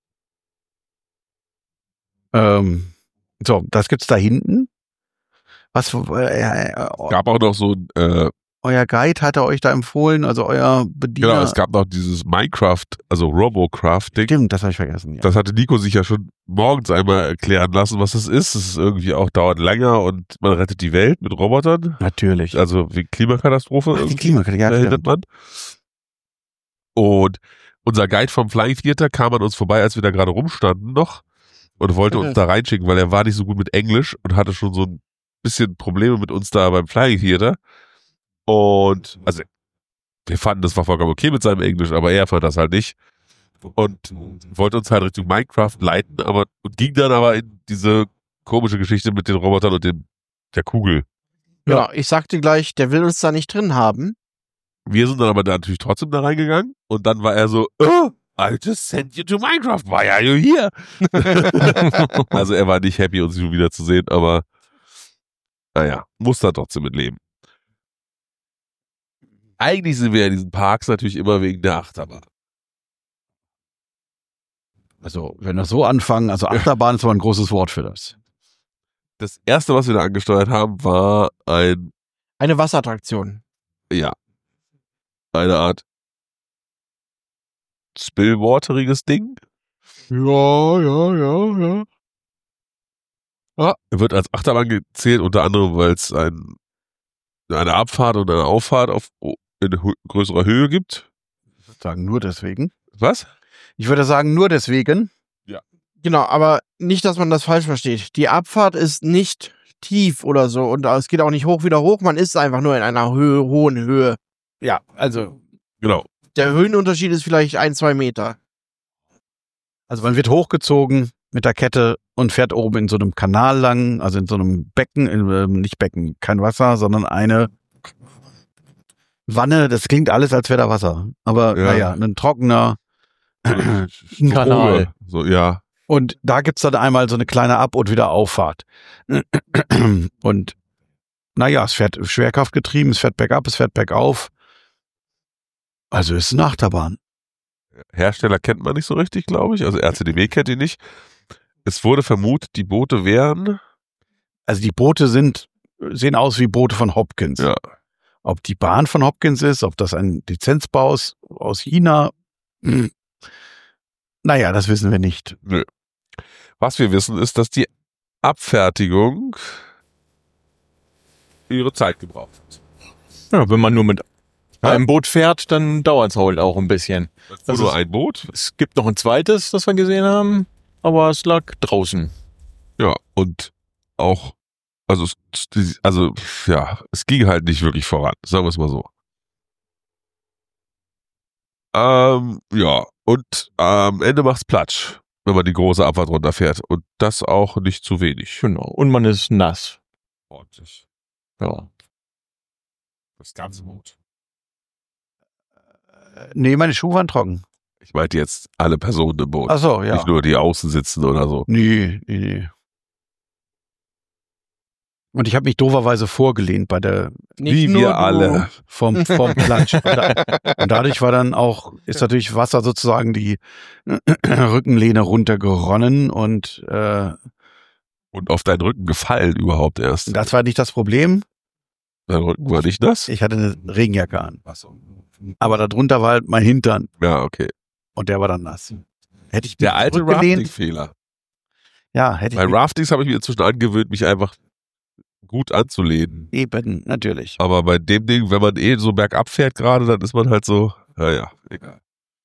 Ähm, so, das gibt's da hinten. Was, äh, äh, gab auch noch so ein, äh, euer Guide hat er euch da empfohlen, also euer Bediener. genau, es gab noch dieses Minecraft, also Robocraft-Ding. Stimmt, das habe ich vergessen. Ja. Das hatte Nico sich ja schon morgens einmal erklären lassen, was es ist. Es ist irgendwie auch dauert länger und man rettet die Welt mit Robotern. Natürlich. Also wegen Klimakatastrophe. Ach, die irgendwie Klimakatastrophe, ja, verhindert stimmt. man. Und unser Guide vom Flying Theater kam an uns vorbei, als wir da gerade rumstanden noch und wollte uns da reinschicken, weil er war nicht so gut mit Englisch und hatte schon so ein bisschen Probleme mit uns da beim Flying Theater. Und also wir fanden, das war vollkommen okay mit seinem Englisch, aber er fand das halt nicht. Und wollte uns halt Richtung Minecraft leiten, aber und ging dann aber in diese komische Geschichte mit den Robotern und dem, der Kugel. Genau, ich sagte gleich, der will uns da nicht drin haben. Wir sind dann aber da natürlich trotzdem da reingegangen und dann war er so, oh, I just sent you to Minecraft, why are you here? Also er war nicht happy, uns schon wieder zu sehen, aber naja, muss da trotzdem mit leben. Eigentlich sind wir in diesen Parks natürlich immer wegen der Achterbahn. Also, wenn wir so anfangen, also Achterbahn ist aber ein großes Wort für das. Das erste, was wir da angesteuert haben, war ein, Eine Wasserattraktion. ja, eine Art spillwateriges Ding. Ja, ja, ja, ja. Wird als Achterbahn gezählt, unter anderem, weil es ein, eine Abfahrt und eine Auffahrt auf in hö- größerer Höhe gibt. Ich würde sagen, nur deswegen. Was? Ich würde sagen, nur deswegen. Genau, aber nicht, dass man das falsch versteht. Die Abfahrt ist nicht tief oder so und es geht auch nicht hoch wieder hoch. Man ist einfach nur in einer Höhe, hohen Höhe. Ja, also, Genau. Der Höhenunterschied ist vielleicht ein, zwei Meter. also man wird hochgezogen mit der Kette und fährt oben in so einem Kanal lang, also in so einem Becken, in, ähm, nicht Becken, kein Wasser, sondern eine Wanne. Das klingt alles, als wäre da Wasser. Aber Ja. naja, ein trockener. Ein Kanal. So, ja. Und da gibt's dann einmal so eine kleine Ab- und wieder Auffahrt. Und naja, es fährt schwerkraftgetrieben, es fährt bergab, es fährt bergauf. Also ist eine Achterbahn. Hersteller kennt man nicht so richtig, glaube ich. Also R C D W kennt ihn nicht. Es wurde vermutet, die Boote wären, Also die Boote sind, sehen aus wie Boote von Hopkins. ja, Ob die Bahn von Hopkins ist, ob das ein Lizenzbau ist aus China. hm. Naja, das wissen wir nicht. was wir wissen, ist, dass die Abfertigung ihre Zeit gebraucht hat. Ja, wenn man nur mit Ja. einem Boot fährt, dann dauert es halt auch ein bisschen. Es Das wurde nur ist- ein Boot. Es gibt noch ein zweites, das wir gesehen haben, aber es lag draußen. Ja, und auch, also, es- also, ja, es ging halt nicht wirklich voran, sagen wir es mal so. Ähm, ja, und am Ende macht's Platsch, wenn man die große Abfahrt runterfährt. Und das auch nicht zu wenig. Genau. Und man ist nass. Ordentlich. Ja. Das ganze Boot. Äh, Nee, meine Schuhe waren trocken. Ich meinte jetzt alle Personen im Boot. Ach so, ja. Nicht nur die außen sitzen oder so. Nee, nee, nee. Und ich habe mich dooferweise vorgelehnt bei der Nicht Wie nur wir du. alle. vom, vom Platsch. Und, da, und dadurch war dann auch, ist natürlich Wasser sozusagen die Rückenlehne runtergeronnen und äh, Und auf deinen Rücken gefallen überhaupt erst. das war nicht das Problem. Dein Rücken war nicht nass? Ich hatte eine Regenjacke an. Achso. Aber darunter war halt mein Hintern Ja, okay. und der war dann nass. Hätte ich mich Der alte zurückgelehnt, Rafting-Fehler. ja, hätte ich Bei mich Raftings habe ich mir inzwischen angewöhnt, mich einfach gut anzulehnen. eben, natürlich. Aber bei dem Ding, wenn man eh so bergab fährt gerade, dann ist man halt so, naja, egal.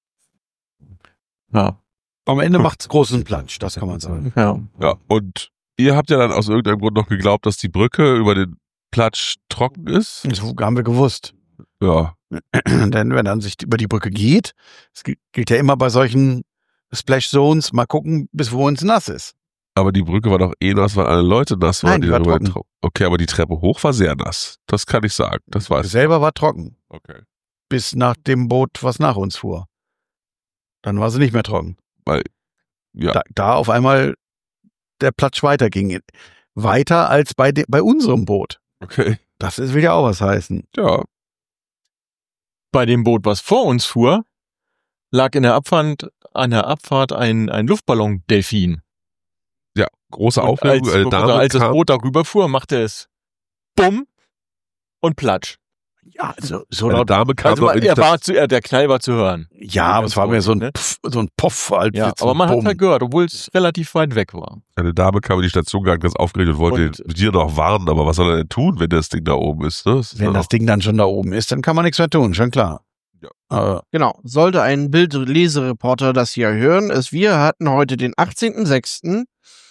Ja. Am Ende macht's großen Platsch, das kann man sagen. Ja. Ja, und ihr habt ja dann aus irgendeinem Grund noch geglaubt, dass die Brücke über den Platsch trocken ist. Das haben wir gewusst. Ja, Denn wenn dann sich über die Brücke geht, es gi- gilt ja immer bei solchen Splash Zones, mal gucken, bis wo uns nass ist. aber die Brücke war doch eh nass, weil alle Leute nass waren. Nein, die war darüber trocken. tro- Okay, aber die Treppe hoch war sehr nass. Das kann ich sagen. Das weiß ich. Selber war trocken, Okay. bis nach dem Boot, was nach uns fuhr. Dann war sie nicht mehr trocken. Ja, Da, da auf einmal der Platsch weiterging. Weiter als bei, de, bei unserem Boot. okay. Das ist, will ja auch was heißen. Ja, Bei dem Boot, was vor uns fuhr, lag in der Abfahrt, an der Abfahrt ein, ein Luftballon-Delfin. ja, große Und Aufregung. als, Eine Dame als das kam. Boot darüber fuhr, machte es Bumm und Platsch. Ja, so, so Eine laut. Dame kam Also noch man, in die er Stadt- war zu, er, der Knall war zu hören. Ja, aber es war mir so ein, Ne? Pff, so ein Puff. Als Ja, jetzt aber ein man hat Bumm. halt gehört, obwohl es relativ weit weg war. Eine Dame kam in die Station gegangen, ganz aufgeregt und wollte Und- den dir noch warnen, aber was soll er denn tun, wenn das Ding da oben ist? Ne? Das ist Wenn ja das noch- Ding dann schon da oben ist, dann kann man nichts mehr tun, schon klar. Ja. Aber Genau. Sollte ein Bildlesereporter das hier hören, ist, wir hatten heute den achtzehnten sechsten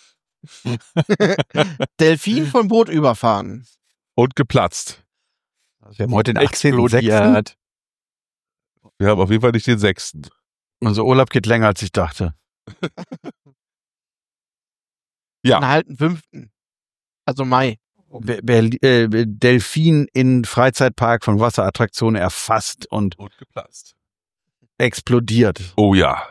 Delfin vom Boot überfahren. Und geplatzt. wir haben heute den achtzehnten sechsten Explodiert. Wir haben auf jeden Fall nicht den sechsten. Unser Urlaub geht länger, als ich dachte. Ja. Einen halben fünften Also Mai. Ber- Berli- äh, Delfin in Freizeitpark von Wasserattraktionen erfasst und Und geplatzt. explodiert. Oh ja.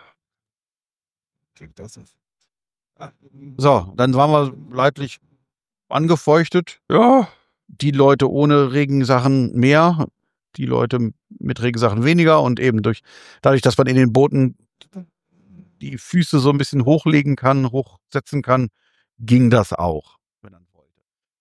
So, dann waren wir leidlich angefeuchtet. Ja, Die Leute ohne Regensachen mehr, die Leute mit Regensachen weniger und eben durch, dadurch, dass man in den Booten die Füße so ein bisschen hochlegen kann, hochsetzen kann, ging das auch. Wenn man wollte.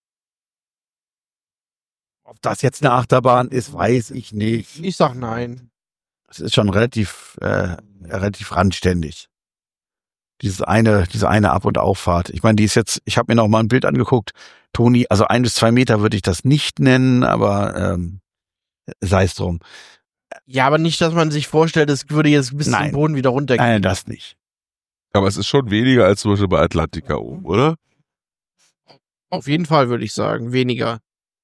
Ob das jetzt eine Achterbahn ist, weiß ich nicht. Ich sag nein. Es ist schon relativ, äh, relativ randständig. Dieses eine, diese eine Ab- und Auffahrt. Ich meine, die ist jetzt, ich habe mir noch mal ein Bild angeguckt. Toni, also ein bis zwei Meter würde ich das nicht nennen, aber ähm, sei es drum. Ja, aber nicht, dass man sich vorstellt, es würde jetzt bis Nein. zum Boden wieder runtergehen. Nein, das nicht. aber es ist schon weniger als zum Beispiel bei Atlantica oben, oder? Auf jeden Fall würde ich sagen, weniger.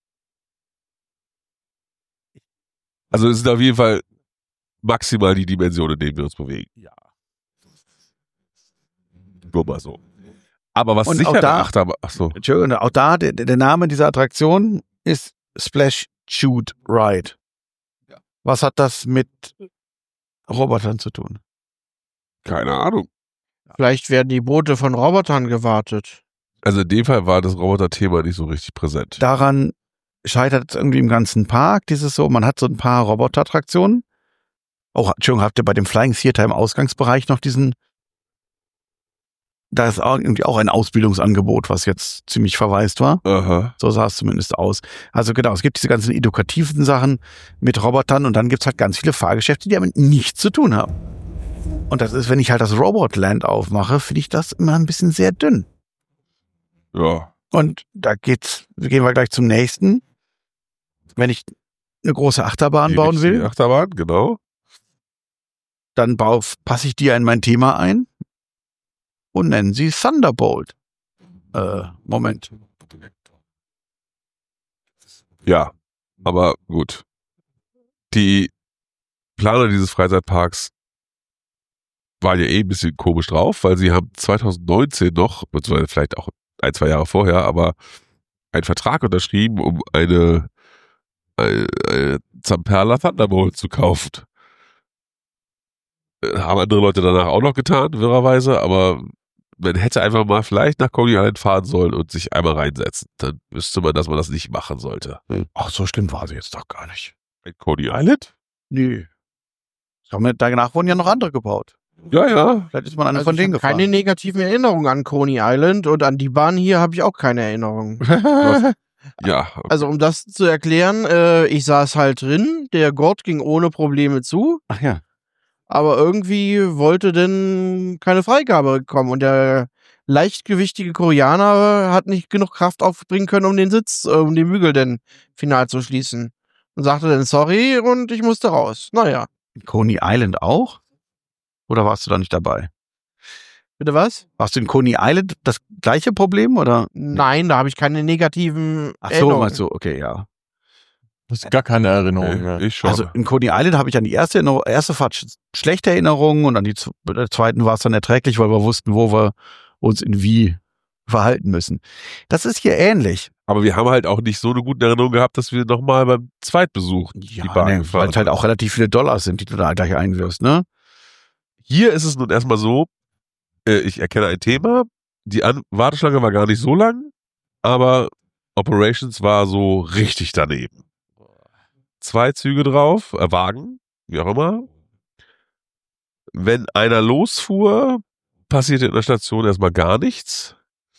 Also es sind auf jeden Fall maximal die Dimensionen, in denen wir uns bewegen. Ja. Nur mal so. Aber was Und sicher auch eine da- Achterbahn, ach so, Entschuldigung, auch da, der, der Name dieser Attraktion ist Splash Shoot Ride. Ja. Was hat das mit Robotern zu tun? keine Ahnung. Vielleicht werden die Boote von Robotern gewartet. Also in dem Fall war das Roboter-Thema nicht so richtig präsent. Daran scheitert es irgendwie im ganzen Park. Dieses so, man hat so ein paar Roboterattraktionen. Oh, Entschuldigung, habt ihr bei dem Flying Theater im Ausgangsbereich noch diesen, da ist auch irgendwie auch ein Ausbildungsangebot, was jetzt ziemlich verwaist war. Aha. So sah es zumindest aus. Also genau, es gibt diese ganzen edukativen Sachen mit Robotern und dann gibt's halt ganz viele Fahrgeschäfte, die damit nichts zu tun haben. Und das ist, wenn ich halt das Robotland aufmache, finde ich das immer ein bisschen sehr dünn. Ja. Und da geht's, gehen wir gleich zum nächsten. Wenn ich eine große Achterbahn Die bauen richtige will, Achterbahn, genau. dann bau, passe ich die in mein Thema ein und nennen sie Thunderbolt. Äh, Moment. Ja, aber gut. Die Planer dieses Freizeitparks waren ja eh ein bisschen komisch drauf, weil sie haben zwanzig neunzehn noch, beziehungsweise vielleicht auch ein, zwei Jahre vorher, aber einen Vertrag unterschrieben, um eine, eine, eine Zamperla Thunderbolt zu kaufen. Haben andere Leute danach auch noch getan, wirrerweise, aber man hätte einfach mal vielleicht nach Coney Island fahren sollen und sich einmal reinsetzen. Dann wüsste man, dass man das nicht machen sollte. Ach, so schlimm war sie jetzt doch gar nicht. In Coney Island? Nee. Danach wurden ja noch andere gebaut. Ja, ja. Vielleicht ist man eine Also von ich denen hab gefahren. keine negativen Erinnerungen an Coney Island und an die Bahn hier habe ich auch keine Erinnerungen. Ja. Also um das zu erklären, äh, ich saß halt drin, der Gurt ging ohne Probleme zu, Ach ja. aber irgendwie wollte denn keine Freigabe kommen und der leichtgewichtige Koreaner hat nicht genug Kraft aufbringen können, um den Sitz, äh, um den Bügel denn final zu schließen. Und sagte dann sorry und ich musste raus. Naja. In Coney Island auch? Oder warst du da nicht dabei? Bitte was? Warst du in Coney Island das gleiche Problem, oder? Nein, da habe ich keine negativen Ach so, Erinnerungen. meinst du, okay, ja. Das ist gar keine Erinnerung mehr. Ich schon. Also in Coney Island habe ich an die erste, Erinnerung- erste Fahrt sch- schlechte Erinnerungen und an die z- bei der zweiten war es dann erträglich, weil wir wussten, wo wir uns in wie verhalten müssen. Das ist hier ähnlich. Aber wir haben halt auch nicht so eine gute Erinnerung gehabt, dass wir nochmal beim Zweitbesuch die Bahn ne, gefahren weil es halt auch relativ viele Dollars sind, die du da gleich einwirfst, ne? Hier ist es nun erstmal so, äh, ich erkenne ein Thema, die An- Warteschlange war gar nicht so lang, aber Operations war so richtig daneben. Zwei Züge drauf, äh, Wagen, wie auch immer. Wenn einer losfuhr, passierte in der Station erstmal gar nichts.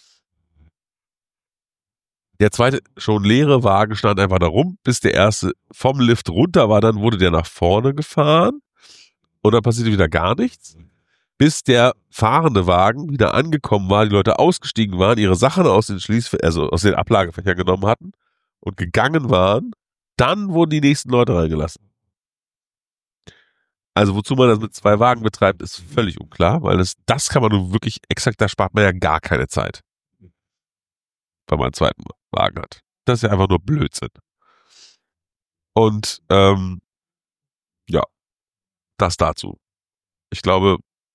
Der zweite, schon leere Wagen stand einfach da rum, bis der erste vom Lift runter war, dann wurde der nach vorne gefahren und dann passierte wieder gar nichts, bis der fahrende Wagen wieder angekommen war, die Leute ausgestiegen waren, ihre Sachen aus den Schließfächern, also aus den Ablagefächern genommen hatten und gegangen waren, dann wurden die nächsten Leute reingelassen. Also wozu man das mit zwei Wagen betreibt, ist völlig unklar, weil das, das kann man nun wirklich exakt, da spart man ja gar keine Zeit, wenn man einen zweiten Wagen hat. Das ist ja einfach nur Blödsinn. Und ähm, ja, das dazu. Ich glaube,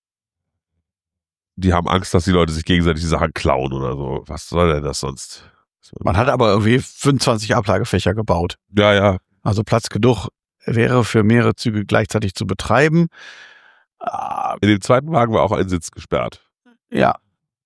die haben Angst, dass die Leute sich gegenseitig die Sachen klauen oder so. Was soll denn das sonst? Man hat aber irgendwie fünfundzwanzig Ablagefächer gebaut. Ja, ja. Also Platz genug wäre für mehrere Züge gleichzeitig zu betreiben. Ah, In dem zweiten Wagen war auch ein Sitz gesperrt. ja.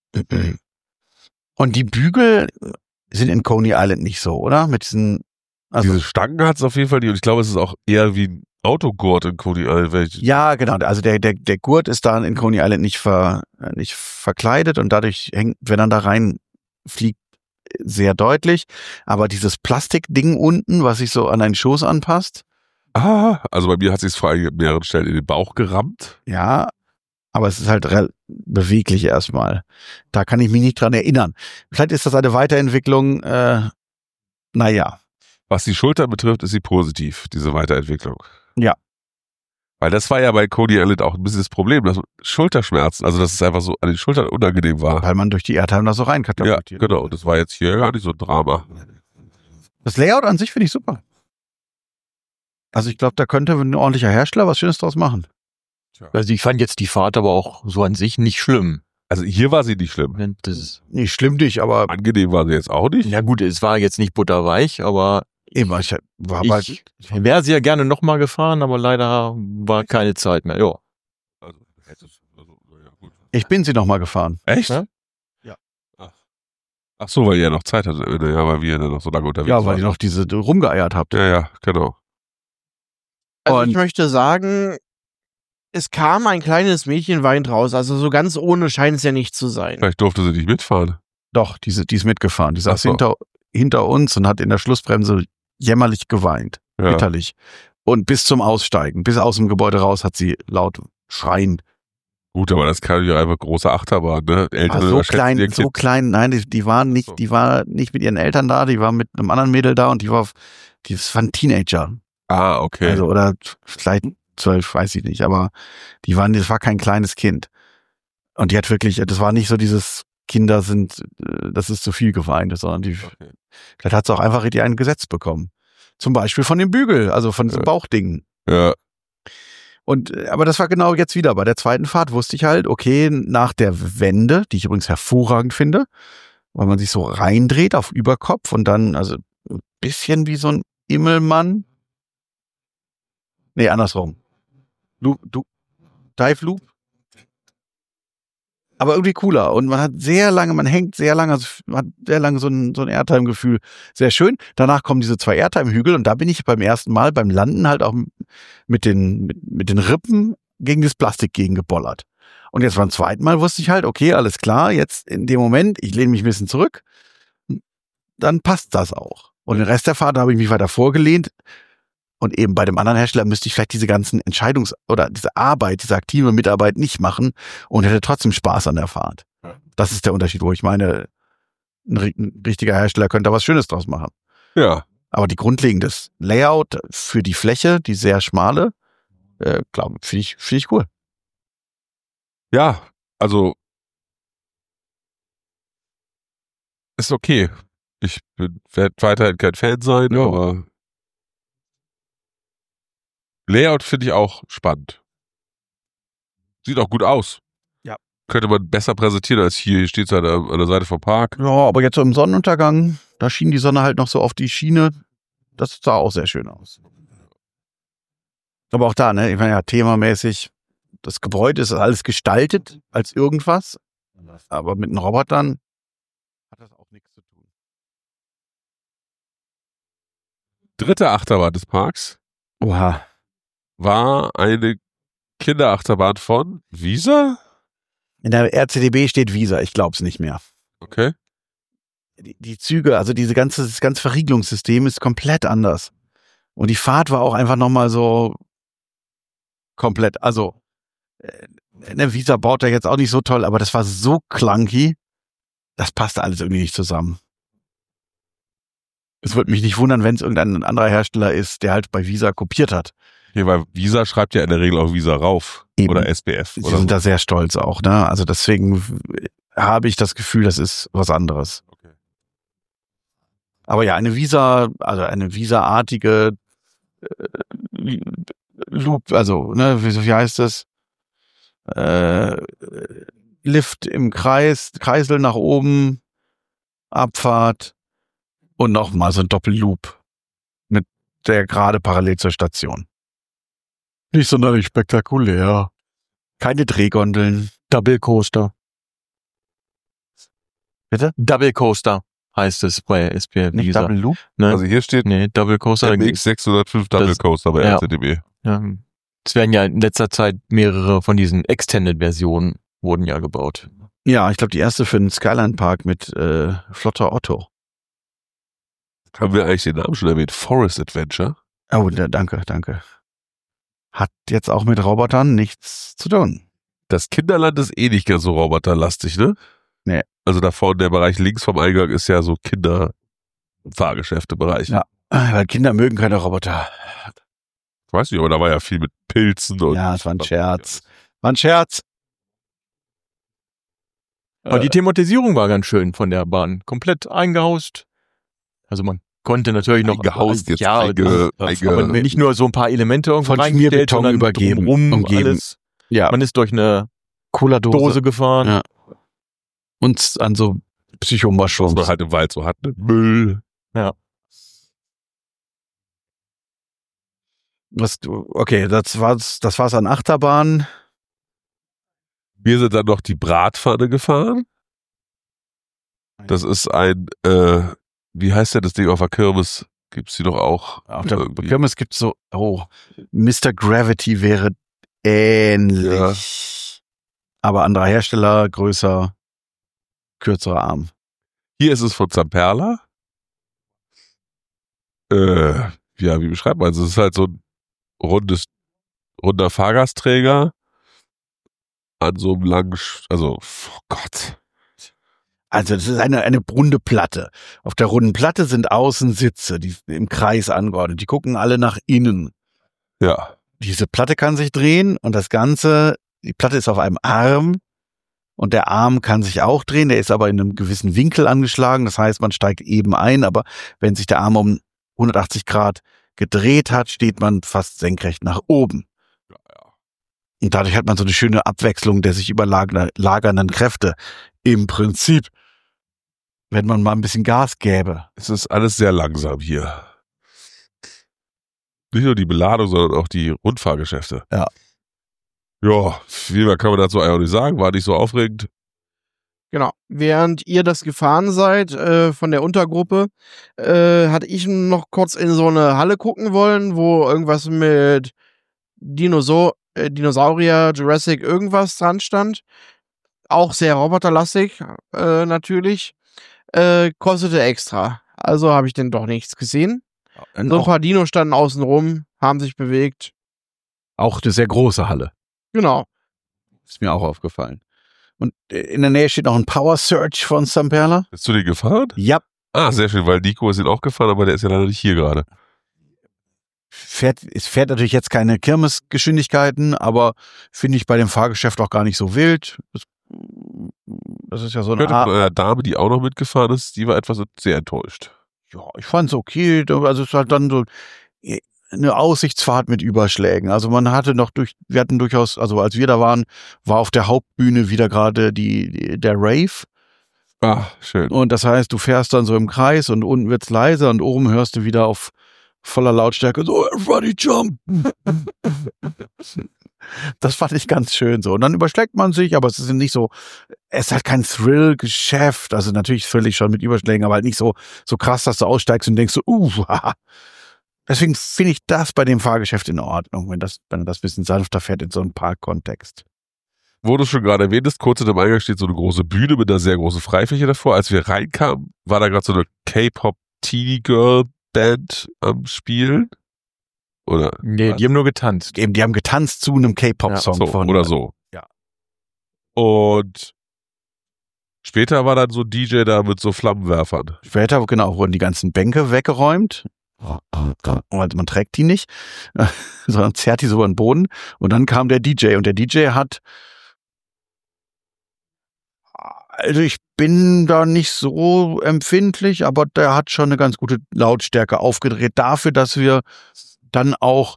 Und die Bügel sind in Coney Island nicht so, oder? Mit diesen, also Diese Stangen hat es auf jeden Fall nicht und ich glaube, es ist auch eher wie ein Autogurt in Coney Island. weil ich- ja, genau. Also der, der, der Gurt ist da in Coney Island nicht, ver, nicht verkleidet und dadurch hängt, wenn er da rein fliegt, sehr deutlich. Aber dieses Plastikding unten, was sich so an deinen Schoß anpasst, Ah, also bei mir hat sich es vor allem an mehreren Stellen in den Bauch gerammt. ja, aber es ist halt rel- beweglich erstmal. Da kann ich mich nicht dran erinnern. Vielleicht ist das eine Weiterentwicklung, äh, naja. Was die Schultern betrifft, ist sie positiv, diese Weiterentwicklung. Ja. Weil das war ja bei Coney Island auch ein bisschen das Problem, dass Schulterschmerzen, also dass es einfach so an den Schultern unangenehm war. Weil man durch die Erdheim da so rein Ja, katapultiert. genau. Und das war jetzt hier gar nicht so ein Drama. Das Layout an sich finde ich super. Also ich glaube, da könnte ein ordentlicher Hersteller was Schönes draus machen. Also ich fand jetzt die Fahrt aber auch so an sich nicht schlimm. Also hier war sie nicht schlimm. Das ist, Nicht schlimm nicht, aber Angenehm war sie jetzt auch nicht. ja gut, es war jetzt nicht butterweich, aber eben, ich war bei, ich wäre sie ja gerne nochmal gefahren, aber leider war keine Zeit mehr. Ja. Also, hättest, also, naja, gut. ich bin sie noch mal gefahren. Echt? Ja. Ja. Ach. Ach so, weil ihr ja noch Zeit hattet. Ja, weil wir dann noch so lange unterwegs Ja, waren. weil ihr noch diese rumgeeiert habt. Ja, ja, genau. Also Und- ich möchte sagen, es kam ein kleines Mädchen weint raus. Also so ganz ohne scheint es ja nicht zu sein. Vielleicht durfte sie nicht mitfahren. Doch, diese, die ist mitgefahren. Die Ach saß so. hinter, hinter uns und hat in der Schlussbremse jämmerlich geweint. Ja. Bitterlich. Und bis zum Aussteigen, bis aus dem Gebäude raus, hat sie laut schreien. Gut, aber das kann ja einfach große Achterbahn, ne? Eltern Ah, so überschätzen klein, ihr so Kind. klein, nein, die, die waren Ach so. nicht, die war nicht mit ihren Eltern da, die war mit einem anderen Mädel da und die war, die war ein Teenager. Ah, okay. Also, oder vielleicht zwölf, weiß ich nicht, aber die waren, das war kein kleines Kind. Und die hat wirklich, das war nicht so dieses Kinder sind, äh, das ist zu viel geweint, sondern die, Okay. vielleicht hat sie auch einfach richtig ein Gesetz bekommen. Zum Beispiel von dem Bügel, also von diesem Ja. Bauchdingen. Ja, Und, äh, aber das war genau jetzt wieder. Bei der zweiten Fahrt wusste ich halt, okay, nach der Wende, die ich übrigens hervorragend finde, weil man sich so reindreht auf Überkopf und dann, also ein bisschen wie so ein Immelmann. Nee, andersrum. Loop, du, Dive Loop. Aber irgendwie cooler. Und man hat sehr lange, man hängt sehr lange, also man hat sehr lange so ein, so ein Airtime-Gefühl. Sehr schön. Danach kommen diese zwei Airtime-Hügel und da bin ich beim ersten Mal beim Landen halt auch mit den, mit, mit den Rippen gegen das Plastik gegengebollert. Und jetzt beim zweiten Mal wusste ich halt, okay, alles klar, jetzt in dem Moment, ich lehne mich ein bisschen zurück, dann passt das auch. Und den Rest der Fahrt habe ich mich weiter vorgelehnt. Und eben bei dem anderen Hersteller müsste ich vielleicht diese ganzen Entscheidungs- oder diese Arbeit, diese aktive Mitarbeit nicht machen und hätte trotzdem Spaß an der Fahrt. Ja. Das ist der Unterschied, wo ich meine, ein, ein richtiger Hersteller könnte da was Schönes draus machen. ja, Aber die grundlegendes Layout für die Fläche, die sehr schmale, äh, glaube finde ich, finde ich cool. ja, also ist okay. Ich werde weiterhin kein Fan sein, Ja. aber Layout finde ich auch spannend. Sieht auch gut aus. Ja. Könnte man besser präsentieren als hier. Hier steht es an der, an der Seite vom Park. Ja, aber jetzt so im Sonnenuntergang, da schien die Sonne halt noch so auf die Schiene. Das sah auch sehr schön aus. Aber auch da, ne, ich meine ja, themamäßig, das Gebäude ist alles gestaltet als irgendwas, aber mit den Robotern hat das auch nichts zu tun. Dritte Achterbahn des Parks Oha. war eine Kinderachterbahn von Visa. In der R C D B steht Visa, ich glaub's nicht mehr. Okay. Die, die Züge, also diese ganze, das ganze Verriegelungssystem ist komplett anders. Und die Fahrt war auch einfach nochmal so komplett, also äh, ne, Visa baut er jetzt auch nicht so toll, aber das war so clunky, das passte alles irgendwie nicht zusammen. Es würde mich nicht wundern, wenn es irgendein anderer Hersteller ist, der halt bei Visa kopiert hat. Hier, weil Visa schreibt ja in der Regel auch Visa rauf. Eben. Oder S B F. Sie Oder sind so. da sehr stolz auch, ne? Also deswegen habe ich das Gefühl, das ist was anderes. Okay. Aber ja, eine Visa, also eine Visa-artige äh, Loop, also, ne, wie, wie heißt das? Äh, Lift im Kreis, Kreisel nach oben, Abfahrt und nochmal so ein Doppelloop mit der gerade parallel zur Station. Nicht sonderlich spektakulär. Keine Drehgondeln. Double Coaster. Bitte? Double Coaster heißt es bei S B F Nicht Visa. Double Loop? Ne? Also hier steht Nee, Double Coaster. M X sechshundertfünf Double Das- Coaster bei ja. R C D B. Ja, es werden ja in letzter Zeit mehrere von diesen Extended-Versionen wurden ja gebaut. Ja, ich glaube, die erste für den Skyline Park mit äh, Flotter Otto. Haben wir eigentlich den Namen schon erwähnt? Forest Adventure. Oh, da, danke, danke. Hat jetzt auch mit Robotern nichts zu tun. Das Kinderland ist eh nicht ganz so roboterlastig, ne? Nee. Also da vorne der Bereich links vom Eingang ist ja so Kinderfahrgeschäfte-Bereich. Ja. Ah, weil Kinder mögen keine Roboter. Ich weiß nicht, aber da war ja viel mit Pilzen und. Ja, es war ein Scherz. War ein Scherz. Aber die Thematisierung war ganz schön von der Bahn. Komplett eingehaust. Also man konnte natürlich noch Eingehaust jetzt, ja, einge- aber einge- nicht nur so ein paar Elemente irgendwo Von reingestellt, Schmierbeton sondern übergeben, drumrum umgeben. alles. Ja, Man ist durch eine Cola-Dose. Dose gefahren. Ja. Und an so Was Psychomushroom. man halt im Wald so hat, ne? Müll. Was du, okay, das war's, das war's an Achterbahn. Wir sind dann noch die Bratpfanne gefahren. Das ist ein, äh, wie heißt denn das Ding auf der Kirmes? Gibt's die doch auch? Auf der irgendwie. Kirmes gibt's so, oh, Mister Gravity wäre ähnlich. Aber anderer Hersteller, größer, kürzerer Arm. Hier ist es von Zamperla. Äh, ja, wie beschreibt man es? Es ist halt so ein rundes, runder Fahrgastträger an so einem langen, Sch- also, oh Gott. Also das ist eine, eine runde Platte. Auf der runden Platte sind außen Sitze, die im Kreis angeordnet. Die gucken alle nach innen. Ja. Diese Platte kann sich drehen und das Ganze, die Platte ist auf einem Arm Und der Arm kann sich auch drehen, der ist aber in einem gewissen Winkel angeschlagen. Das heißt, man steigt eben ein, aber wenn sich der Arm um hundertachtzig Grad gedreht hat, steht man fast senkrecht nach oben. Ja, ja. Und dadurch hat man so eine schöne Abwechslung der sich überlagernden Kräfte. Im Prinzip, wenn man mal ein bisschen Gas gäbe. Es ist alles sehr langsam hier. Nicht nur die Beladung, sondern auch die Rundfahrgeschäfte. Ja. Ja, viel mehr kann man dazu eigentlich auch nicht sagen. War nicht so aufregend. Genau. Während ihr das gefahren seid äh, von der Untergruppe, äh, hatte ich noch kurz in so eine Halle gucken wollen, wo irgendwas mit Dinosaur äh, Dinosaurier, Jurassic irgendwas dran stand. Auch sehr roboterlastig, äh, natürlich. Äh, kostete extra. Also habe ich denn doch nichts gesehen. Und So ein auch, paar Dinos standen außen rum, haben sich bewegt. auch eine sehr große Halle. Genau. Ist mir auch aufgefallen. Und in der Nähe steht noch ein Power Surge von Samperla. Bist du den gefahren? Ja, Ah, sehr schön, weil Nico ist ihn auch gefahren, aber der ist ja leider nicht hier gerade. fährt, es fährt natürlich jetzt keine Kirmesgeschwindigkeiten, aber finde ich bei dem Fahrgeschäft auch gar nicht so wild. Das, das ist ja so Ich eine hörte von Art. einer Dame, die auch noch mitgefahren ist, die war etwas sehr enttäuscht. Ja, ich fand's okay. Also es ist halt dann so eine Aussichtsfahrt mit Überschlägen. Also man hatte noch durch, wir hatten durchaus, also als wir da waren, war auf der Hauptbühne wieder gerade die, die der Rave. Ah, schön. Und das heißt, du fährst dann so im Kreis und unten wird's leiser und oben hörst du wieder auf voller Lautstärke so, everybody jump. Das fand ich ganz schön so. Und dann überschlägt man sich, aber es ist nicht so, es ist halt kein Thrill-Geschäft. Also natürlich thrillig schon mit Überschlägen, aber halt nicht so, so krass, dass du aussteigst und denkst so, uh, haha. Deswegen finde ich das bei dem Fahrgeschäft in Ordnung, wenn das, wenn das ein bisschen sanfter fährt in so einem Parkkontext. Wo du schon gerade erwähnt hast, kurz in dem Eingang steht so eine große Bühne mit einer sehr großen Freifläche davor. Als wir reinkamen, war da gerade so eine K-Pop-Teenie-Girl-Band am Spielen. Oder? Nee, die haben nur getanzt. Eben, die haben getanzt zu einem K-Pop-Song so, von. oder so. Ja. Und später war dann so ein D J da mit so Flammenwerfern. Später, genau, wurden die ganzen Bänke weggeräumt. Und man trägt die nicht, sondern zerrt die so an den Boden. Und dann kam der D J. Und der D J hat, also ich bin da nicht so empfindlich, aber der hat schon eine ganz gute Lautstärke aufgedreht dafür, dass wir dann auch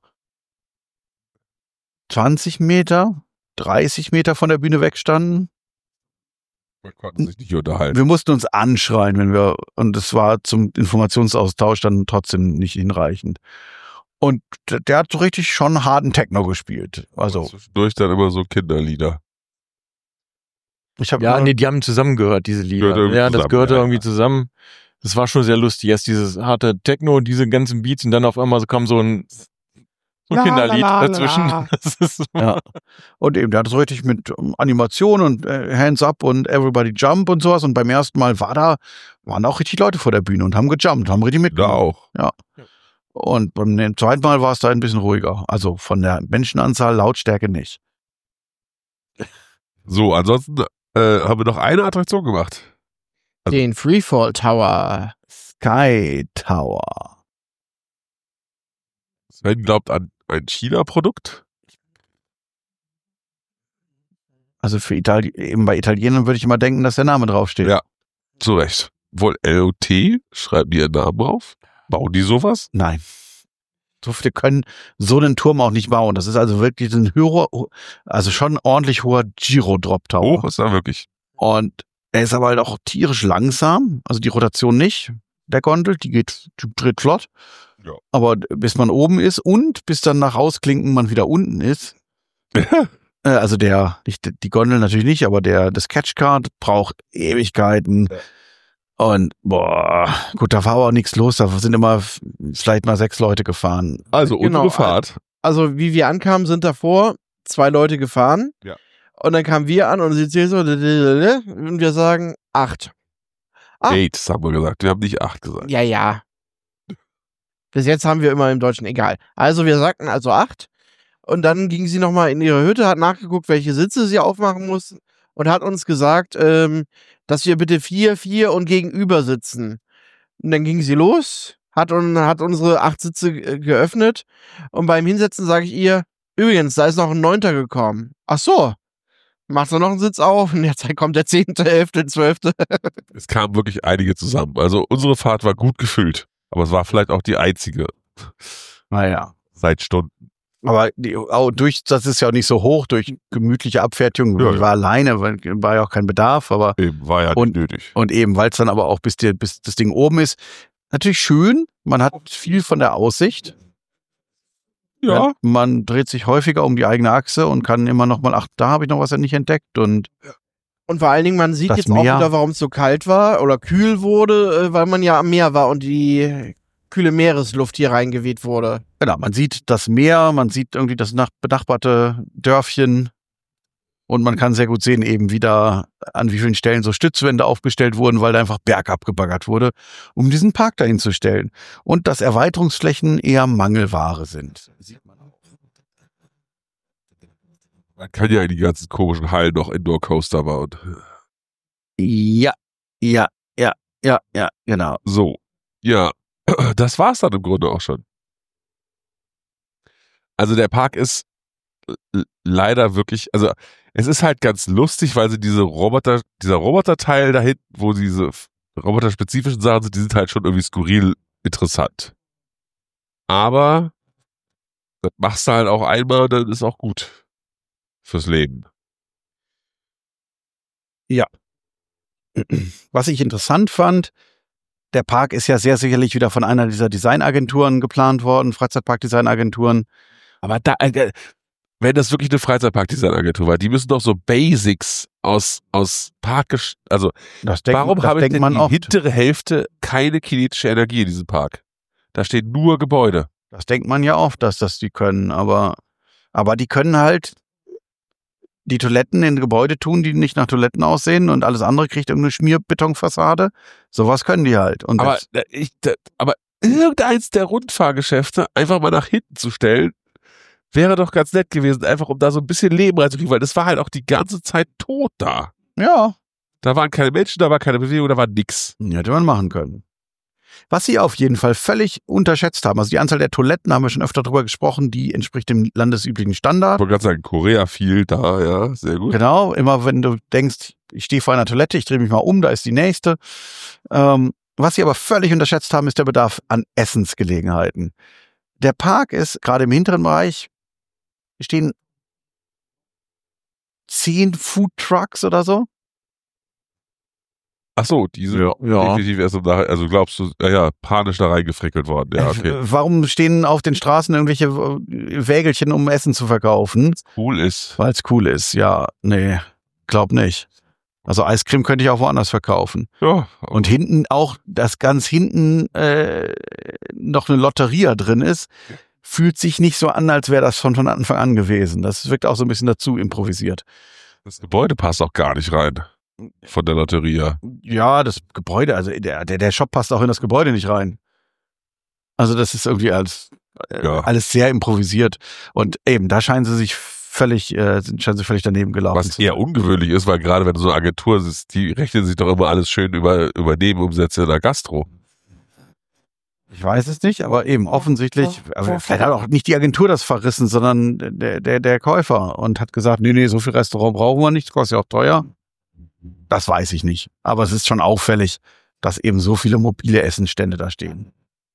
zwanzig Meter, dreißig Meter von der Bühne wegstanden. Man konnte sich nicht unterhalten. Wir mussten uns anschreien, wenn wir, und es war zum Informationsaustausch dann trotzdem nicht hinreichend. Und der, der hat so richtig schon harten Techno gespielt. Also, Zwischendurch dann immer so Kinderlieder. ich habe Ja, nee, die haben zusammengehört, diese Lieder. Gehört irgendwie Ja, das zusammen, gehörte ja, irgendwie ja. zusammen. Das war schon sehr lustig. Erst dieses harte Techno, diese ganzen Beats und dann auf einmal so kam so ein, so ein La, Kinderlied la, la, dazwischen. la. Das ist ja. Und eben, der hat so richtig mit um, Animation und äh, Hands Up und Everybody Jump und sowas. Und beim ersten Mal war da, waren auch richtig Leute vor der Bühne und haben gejumpt, haben richtig Da mitgemacht. auch. Und beim zweiten Mal war es da ein bisschen ruhiger. Also von der Menschenanzahl, Lautstärke nicht. So, ansonsten äh, haben wir noch eine Attraktion gemacht. Also- Den Freefall Tower. Sky Tower. Sven glaubt an ein China-Produkt. Also für Itali- eben bei Italienern würde ich immer denken, dass der Name draufsteht. Ja. Zu Recht. Wohl L O T? Schreiben die ihren Namen drauf? Bauen die sowas? Nein. So viele können so einen Turm auch nicht bauen. Das ist also wirklich ein höherer, also schon ordentlich hoher Giro-Drop-Tower. Hoch ist er wirklich. Und er ist aber halt auch tierisch langsam. Also die Rotation nicht. Der Gondel, die geht, die dreht flott. Ja. Aber bis man oben ist und bis dann nach Rausklinken man wieder unten ist. äh, also der, nicht, die Gondel natürlich nicht, aber der, das Catchcard braucht Ewigkeiten. Ja. Und boah, gut, da war aber auch nichts los. Da sind immer f- vielleicht mal sechs Leute gefahren. Also Genau, unsere Fahrt. Also, wie wir ankamen, sind davor zwei Leute gefahren. Ja. Und dann kamen wir an und sie zählen so, und wir sagen acht. Ah. Eight, haben wir gesagt. Wir haben nicht acht gesagt. Ja, ja. Bis jetzt haben wir immer im Deutschen, egal. Also, wir sagten also acht. Und dann ging sie nochmal in ihre Hütte, hat nachgeguckt, welche Sitze sie aufmachen mussten und hat uns gesagt, ähm, dass wir bitte vier, vier und gegenüber sitzen. Und dann ging sie los, hat, und, hat unsere acht Sitze äh, geöffnet und beim Hinsetzen sage ich ihr, übrigens, da ist noch ein Neunter gekommen. Ach so. Machst du noch einen Sitz auf? Und jetzt kommt der zehnte, elfte, zwölfte. Es kamen wirklich einige zusammen. Also unsere Fahrt war gut gefüllt. Aber es war vielleicht auch die einzige Naja. seit Stunden. Aber die, auch durch, das ist ja auch nicht so hoch, durch gemütliche Abfertigung. Ja, ich ja. war alleine, weil war ja auch kein Bedarf, aber Eben, war ja Und- nicht nötig. und eben, weil es dann aber auch bis, die, bis das Ding oben ist, natürlich schön. Man hat viel von der Aussicht. Ja, Man dreht sich häufiger um die eigene Achse und kann immer noch mal, ach, da habe ich noch was nicht entdeckt. Und Und vor allen Dingen, man sieht Das jetzt auch Meer. wieder, warum es so kalt war oder kühl wurde, äh, weil man ja am Meer war und die kühle Meeresluft hier reingeweht wurde. genau, man sieht das Meer, man sieht irgendwie das nach, benachbarte Dörfchen und man kann sehr gut sehen, eben wie da an wie vielen Stellen so Stützwände aufgestellt wurden, weil da einfach bergab gebaggert wurde, um diesen Park dahin zu stellen. Und dass Erweiterungsflächen eher Mangelware sind. man kann ja in die ganzen komischen Hallen noch Indoor-Coaster bauen. Ja, ja, ja, ja, ja, genau. So, ja, das war's dann im Grunde auch schon. Also der Park ist l- leider wirklich, also es ist halt ganz lustig, weil sie diese Roboter, dieser Roboterteil da hinten, wo diese f- roboterspezifischen Sachen sind, die sind halt schon irgendwie skurril interessant. Aber das machst du halt auch einmal, dann ist auch gut fürs Leben. Was ich interessant fand, der Park ist ja sehr sicherlich wieder von einer dieser Designagenturen geplant worden, Freizeitpark-Designagenturen. Aber da, äh, wenn das wirklich eine Freizeitpark-Designagentur war, die müssen doch so Basics aus, aus Park, gesch- also Das denkt, warum das habe ich denkt denn man die oft. hintere Hälfte keine kinetische Energie in diesem Park? Da stehen nur Gebäude. Das denkt man ja oft, dass das die können, aber, aber die können halt die Toiletten in Gebäude tun, die nicht nach Toiletten aussehen und alles andere kriegt irgendeine Schmierbetonfassade. Sowas können die halt. Und Aber, das, äh, ich, da, aber irgendeins der Rundfahrgeschäfte einfach mal nach hinten zu stellen, wäre doch ganz nett gewesen, einfach um da so ein bisschen Leben reinzukriegen, weil das war halt auch die ganze Zeit tot da. ja, Da waren keine Menschen, da war keine Bewegung, da war nix. hätte man machen können. Was sie auf jeden Fall völlig unterschätzt haben, also die Anzahl der Toiletten, haben wir schon öfter drüber gesprochen, die entspricht dem landesüblichen Ich Standard. wollte gerade sagen, Korea viel da, ja, sehr gut. Genau, immer wenn du denkst, ich stehe vor einer Toilette, ich drehe mich mal um, da ist die nächste. Ähm, was sie aber völlig unterschätzt haben, ist der Bedarf an Essensgelegenheiten. Der Park ist gerade im hinteren Bereich, stehen zehn Food Trucks oder so. Ach so, die sind Ja, ja. definitiv erst im Nach- also glaubst du, ja, ja, panisch da reingefrickelt worden, ja, okay. Warum stehen auf den Straßen irgendwelche äh, Wägelchen, um Essen zu verkaufen? Cool ist. Weil es cool ist. Ja, nee, glaub nicht. Also Eiscreme könnte ich auch woanders verkaufen. Ja, Und hinten auch, dass ganz hinten äh, noch eine Lotteria drin ist, fühlt sich nicht so an, als wäre das schon von Anfang an gewesen. Das wirkt auch so ein bisschen dazu improvisiert. das Gebäude passt auch gar nicht rein. Von der Lotteria. Ja, das Gebäude, also der, der, der Shop passt auch in das Gebäude nicht rein. Also das ist irgendwie alles, äh, Ja. alles sehr improvisiert. Und eben, da scheinen sie sich völlig, äh, scheinen sie völlig daneben gelaufen Was zu eher sein. ungewöhnlich ist, weil gerade wenn du so eine Agentur siehst, die rechnen sich doch immer alles schön über, über Nebenumsätze in der Gastro. Ich weiß es nicht, aber eben offensichtlich, aber vielleicht hat auch nicht die Agentur das verrissen, sondern der, der, der Käufer und hat gesagt, nee, nee, so viel Restaurant brauchen wir nicht, das kostet ja auch teuer. Das weiß ich nicht. Aber es ist schon auffällig, dass eben so viele mobile Essenstände da stehen.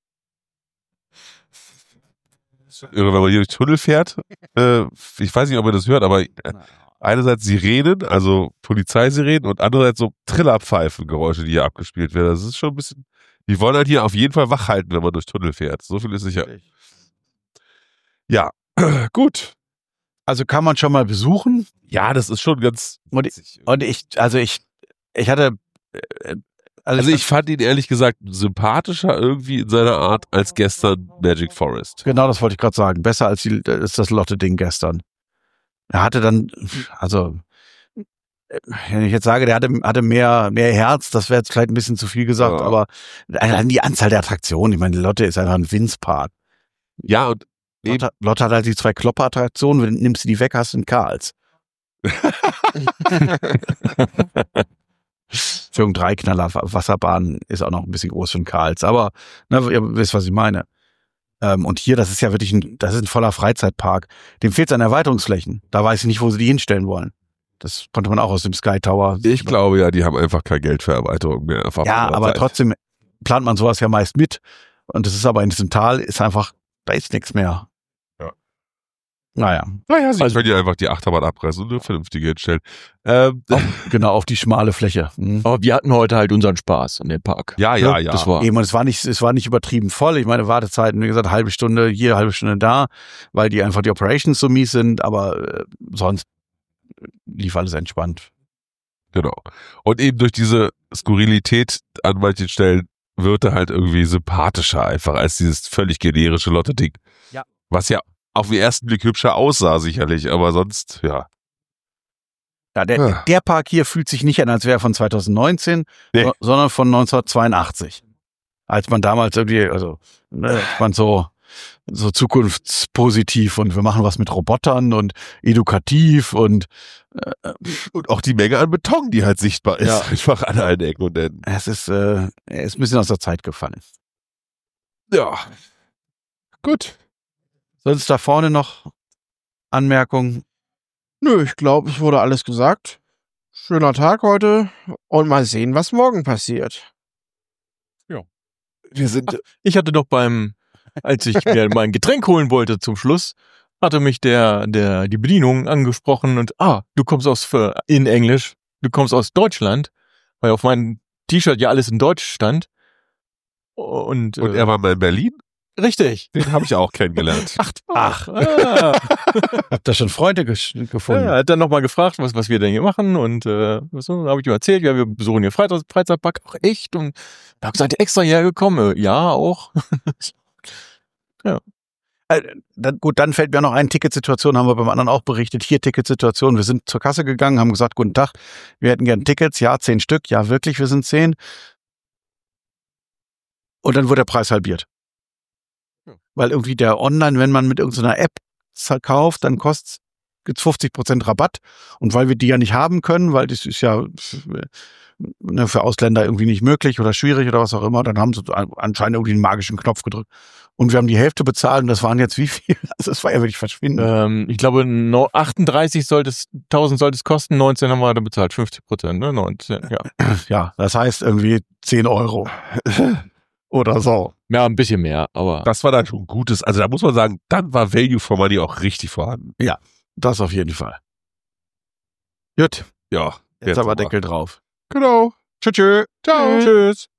Irre, wenn man hier durch den Tunnel fährt, äh, ich weiß nicht, ob ihr das hört, aber äh, einerseits Sirenen, also Polizeisirenen und andererseits so Trillerpfeifengeräusche, die hier abgespielt werden. Das ist schon ein bisschen, die wollen halt hier auf jeden Fall wach halten, wenn man durch Tunnel fährt. So viel ist sicher. Ja, gut. Also kann man schon mal besuchen. Ja, das ist schon ganz Und, witzig. und ich, also ich, ich hatte, äh, Also ich fand ihn ehrlich gesagt sympathischer irgendwie in seiner Art als gestern Magic Forest. Genau, das wollte ich gerade sagen. Besser als die, ist das Lotte-Ding gestern. Er hatte dann, also, wenn ich jetzt sage, der hatte, hatte mehr, mehr Herz, das wäre jetzt vielleicht ein bisschen zu viel gesagt, Ja. aber allein die Anzahl der Attraktionen, ich meine, Lotte ist einfach ein Winzpark. Ja, und eben, Lotte, Lotte hat halt die zwei Klopper-Attraktionen, wenn du nimmst du die weg, hast du einen Karls. Entschuldigung, Dreiknaller Wasserbahn ist auch noch ein bisschen groß für einen Karls, aber ne, ihr wisst, was ich meine. Ähm, und hier, das ist ja wirklich ein, das ist ein voller Freizeitpark. Dem fehlt es an Erweiterungsflächen. Da weiß ich nicht, wo sie die hinstellen wollen. Das konnte man auch aus dem Sky Tower. Ich glaube ja, die haben einfach kein Geld für Erweiterung mehr. Einfach Ja, aber Zeit. trotzdem plant man sowas ja meist mit. Und das ist aber in diesem Tal, ist einfach, da ist nichts mehr. Ja. Naja. Naja, sie Also- können ja einfach die Achterbahn abreißen und eine vernünftige hinstellen. Ähm, Genau, auf die schmale Fläche. Mhm. Aber wir hatten heute halt unseren Spaß in dem Park. Ja, ja, ja. Das war. Eben, und es war nicht, es war nicht übertrieben voll. Ich meine, Wartezeiten, wie gesagt, halbe Stunde hier, halbe Stunde da, weil die einfach die Operations so mies sind, aber äh, sonst lief alles entspannt. Genau. Und eben durch diese Skurrilität an manchen Stellen wird er halt irgendwie sympathischer einfach als dieses völlig generische Lotte-Ding. Ja. Was ja auf den ersten Blick hübscher aussah sicherlich, aber sonst, ja. Ja, der, Ja. der Park hier fühlt sich nicht an, als wäre er von zwanzig neunzehn, Nee. so, sondern von neunzehnhundertzweiundachtzig. Als man damals irgendwie, also, ne, als man so, so zukunftspositiv und wir machen was mit Robotern und edukativ und Und auch die Menge an Beton, die halt sichtbar ist, Ja. einfach an allen Ecken und Enden. es ist, äh, er ist ein bisschen aus der Zeit gefallen. Ja. Gut. Sonst da vorne noch Anmerkungen? Nö, ich glaube, es wurde alles gesagt. Schöner Tag heute und mal sehen, was morgen passiert. Wir sind, Ich hatte doch beim, als ich mir mein Getränk holen wollte zum Schluss, hatte mich der, der, die Bedienung angesprochen und, ah, du kommst aus, für, in Englisch, du kommst aus Deutschland, weil auf meinem T-Shirt ja alles in Deutsch stand. Und, und äh, er war mal in Berlin? richtig. Den habe ich auch kennengelernt. Ach, Ach. Ah, Habt ihr schon Freunde ges- gefunden? ja, er hat dann nochmal gefragt, was, was wir denn hier machen und äh, so, dann habe ich ihm erzählt, ja, wir besuchen hier Freizeit, Freizeitpark, ach echt? Und da seid ihr extra hierher gekommen? Äh, Ja, auch. Äh, dann, gut, dann fällt mir noch ein, Ticketsituation haben wir beim anderen auch berichtet. Hier Ticketsituation, wir sind zur Kasse gegangen, haben gesagt, guten Tag, wir hätten gern Tickets, ja, zehn Stück, ja, wirklich, wir sind zehn. Und dann wurde der Preis halbiert. Weil irgendwie der Online, wenn man mit irgendeiner App kauft, dann kostet gibt's fünfzig Prozent Rabatt. Und weil wir die ja nicht haben können, weil das ist ja ne, für Ausländer irgendwie nicht möglich oder schwierig oder was auch immer, dann haben sie anscheinend irgendwie einen magischen Knopf gedrückt. Und wir haben die Hälfte bezahlt und das waren jetzt wie viel? Also das war ja wirklich verschwindend. Ähm, ich glaube, no, achtunddreißig sollte es, tausend sollte es kosten, neunzehn haben wir da bezahlt, fünfzig Prozent, ne? neunzehn, ja. Ja, das heißt irgendwie zehn Euro. Oder so. Ja, ein bisschen mehr, aber. Das war dann schon gutes. Also da muss man sagen, dann war Value for Money auch richtig vorhanden. Das auf jeden Fall. Gut, Ja. jetzt aber Deckel drauf. Genau. Tschüss. Tschüss. Tschüss.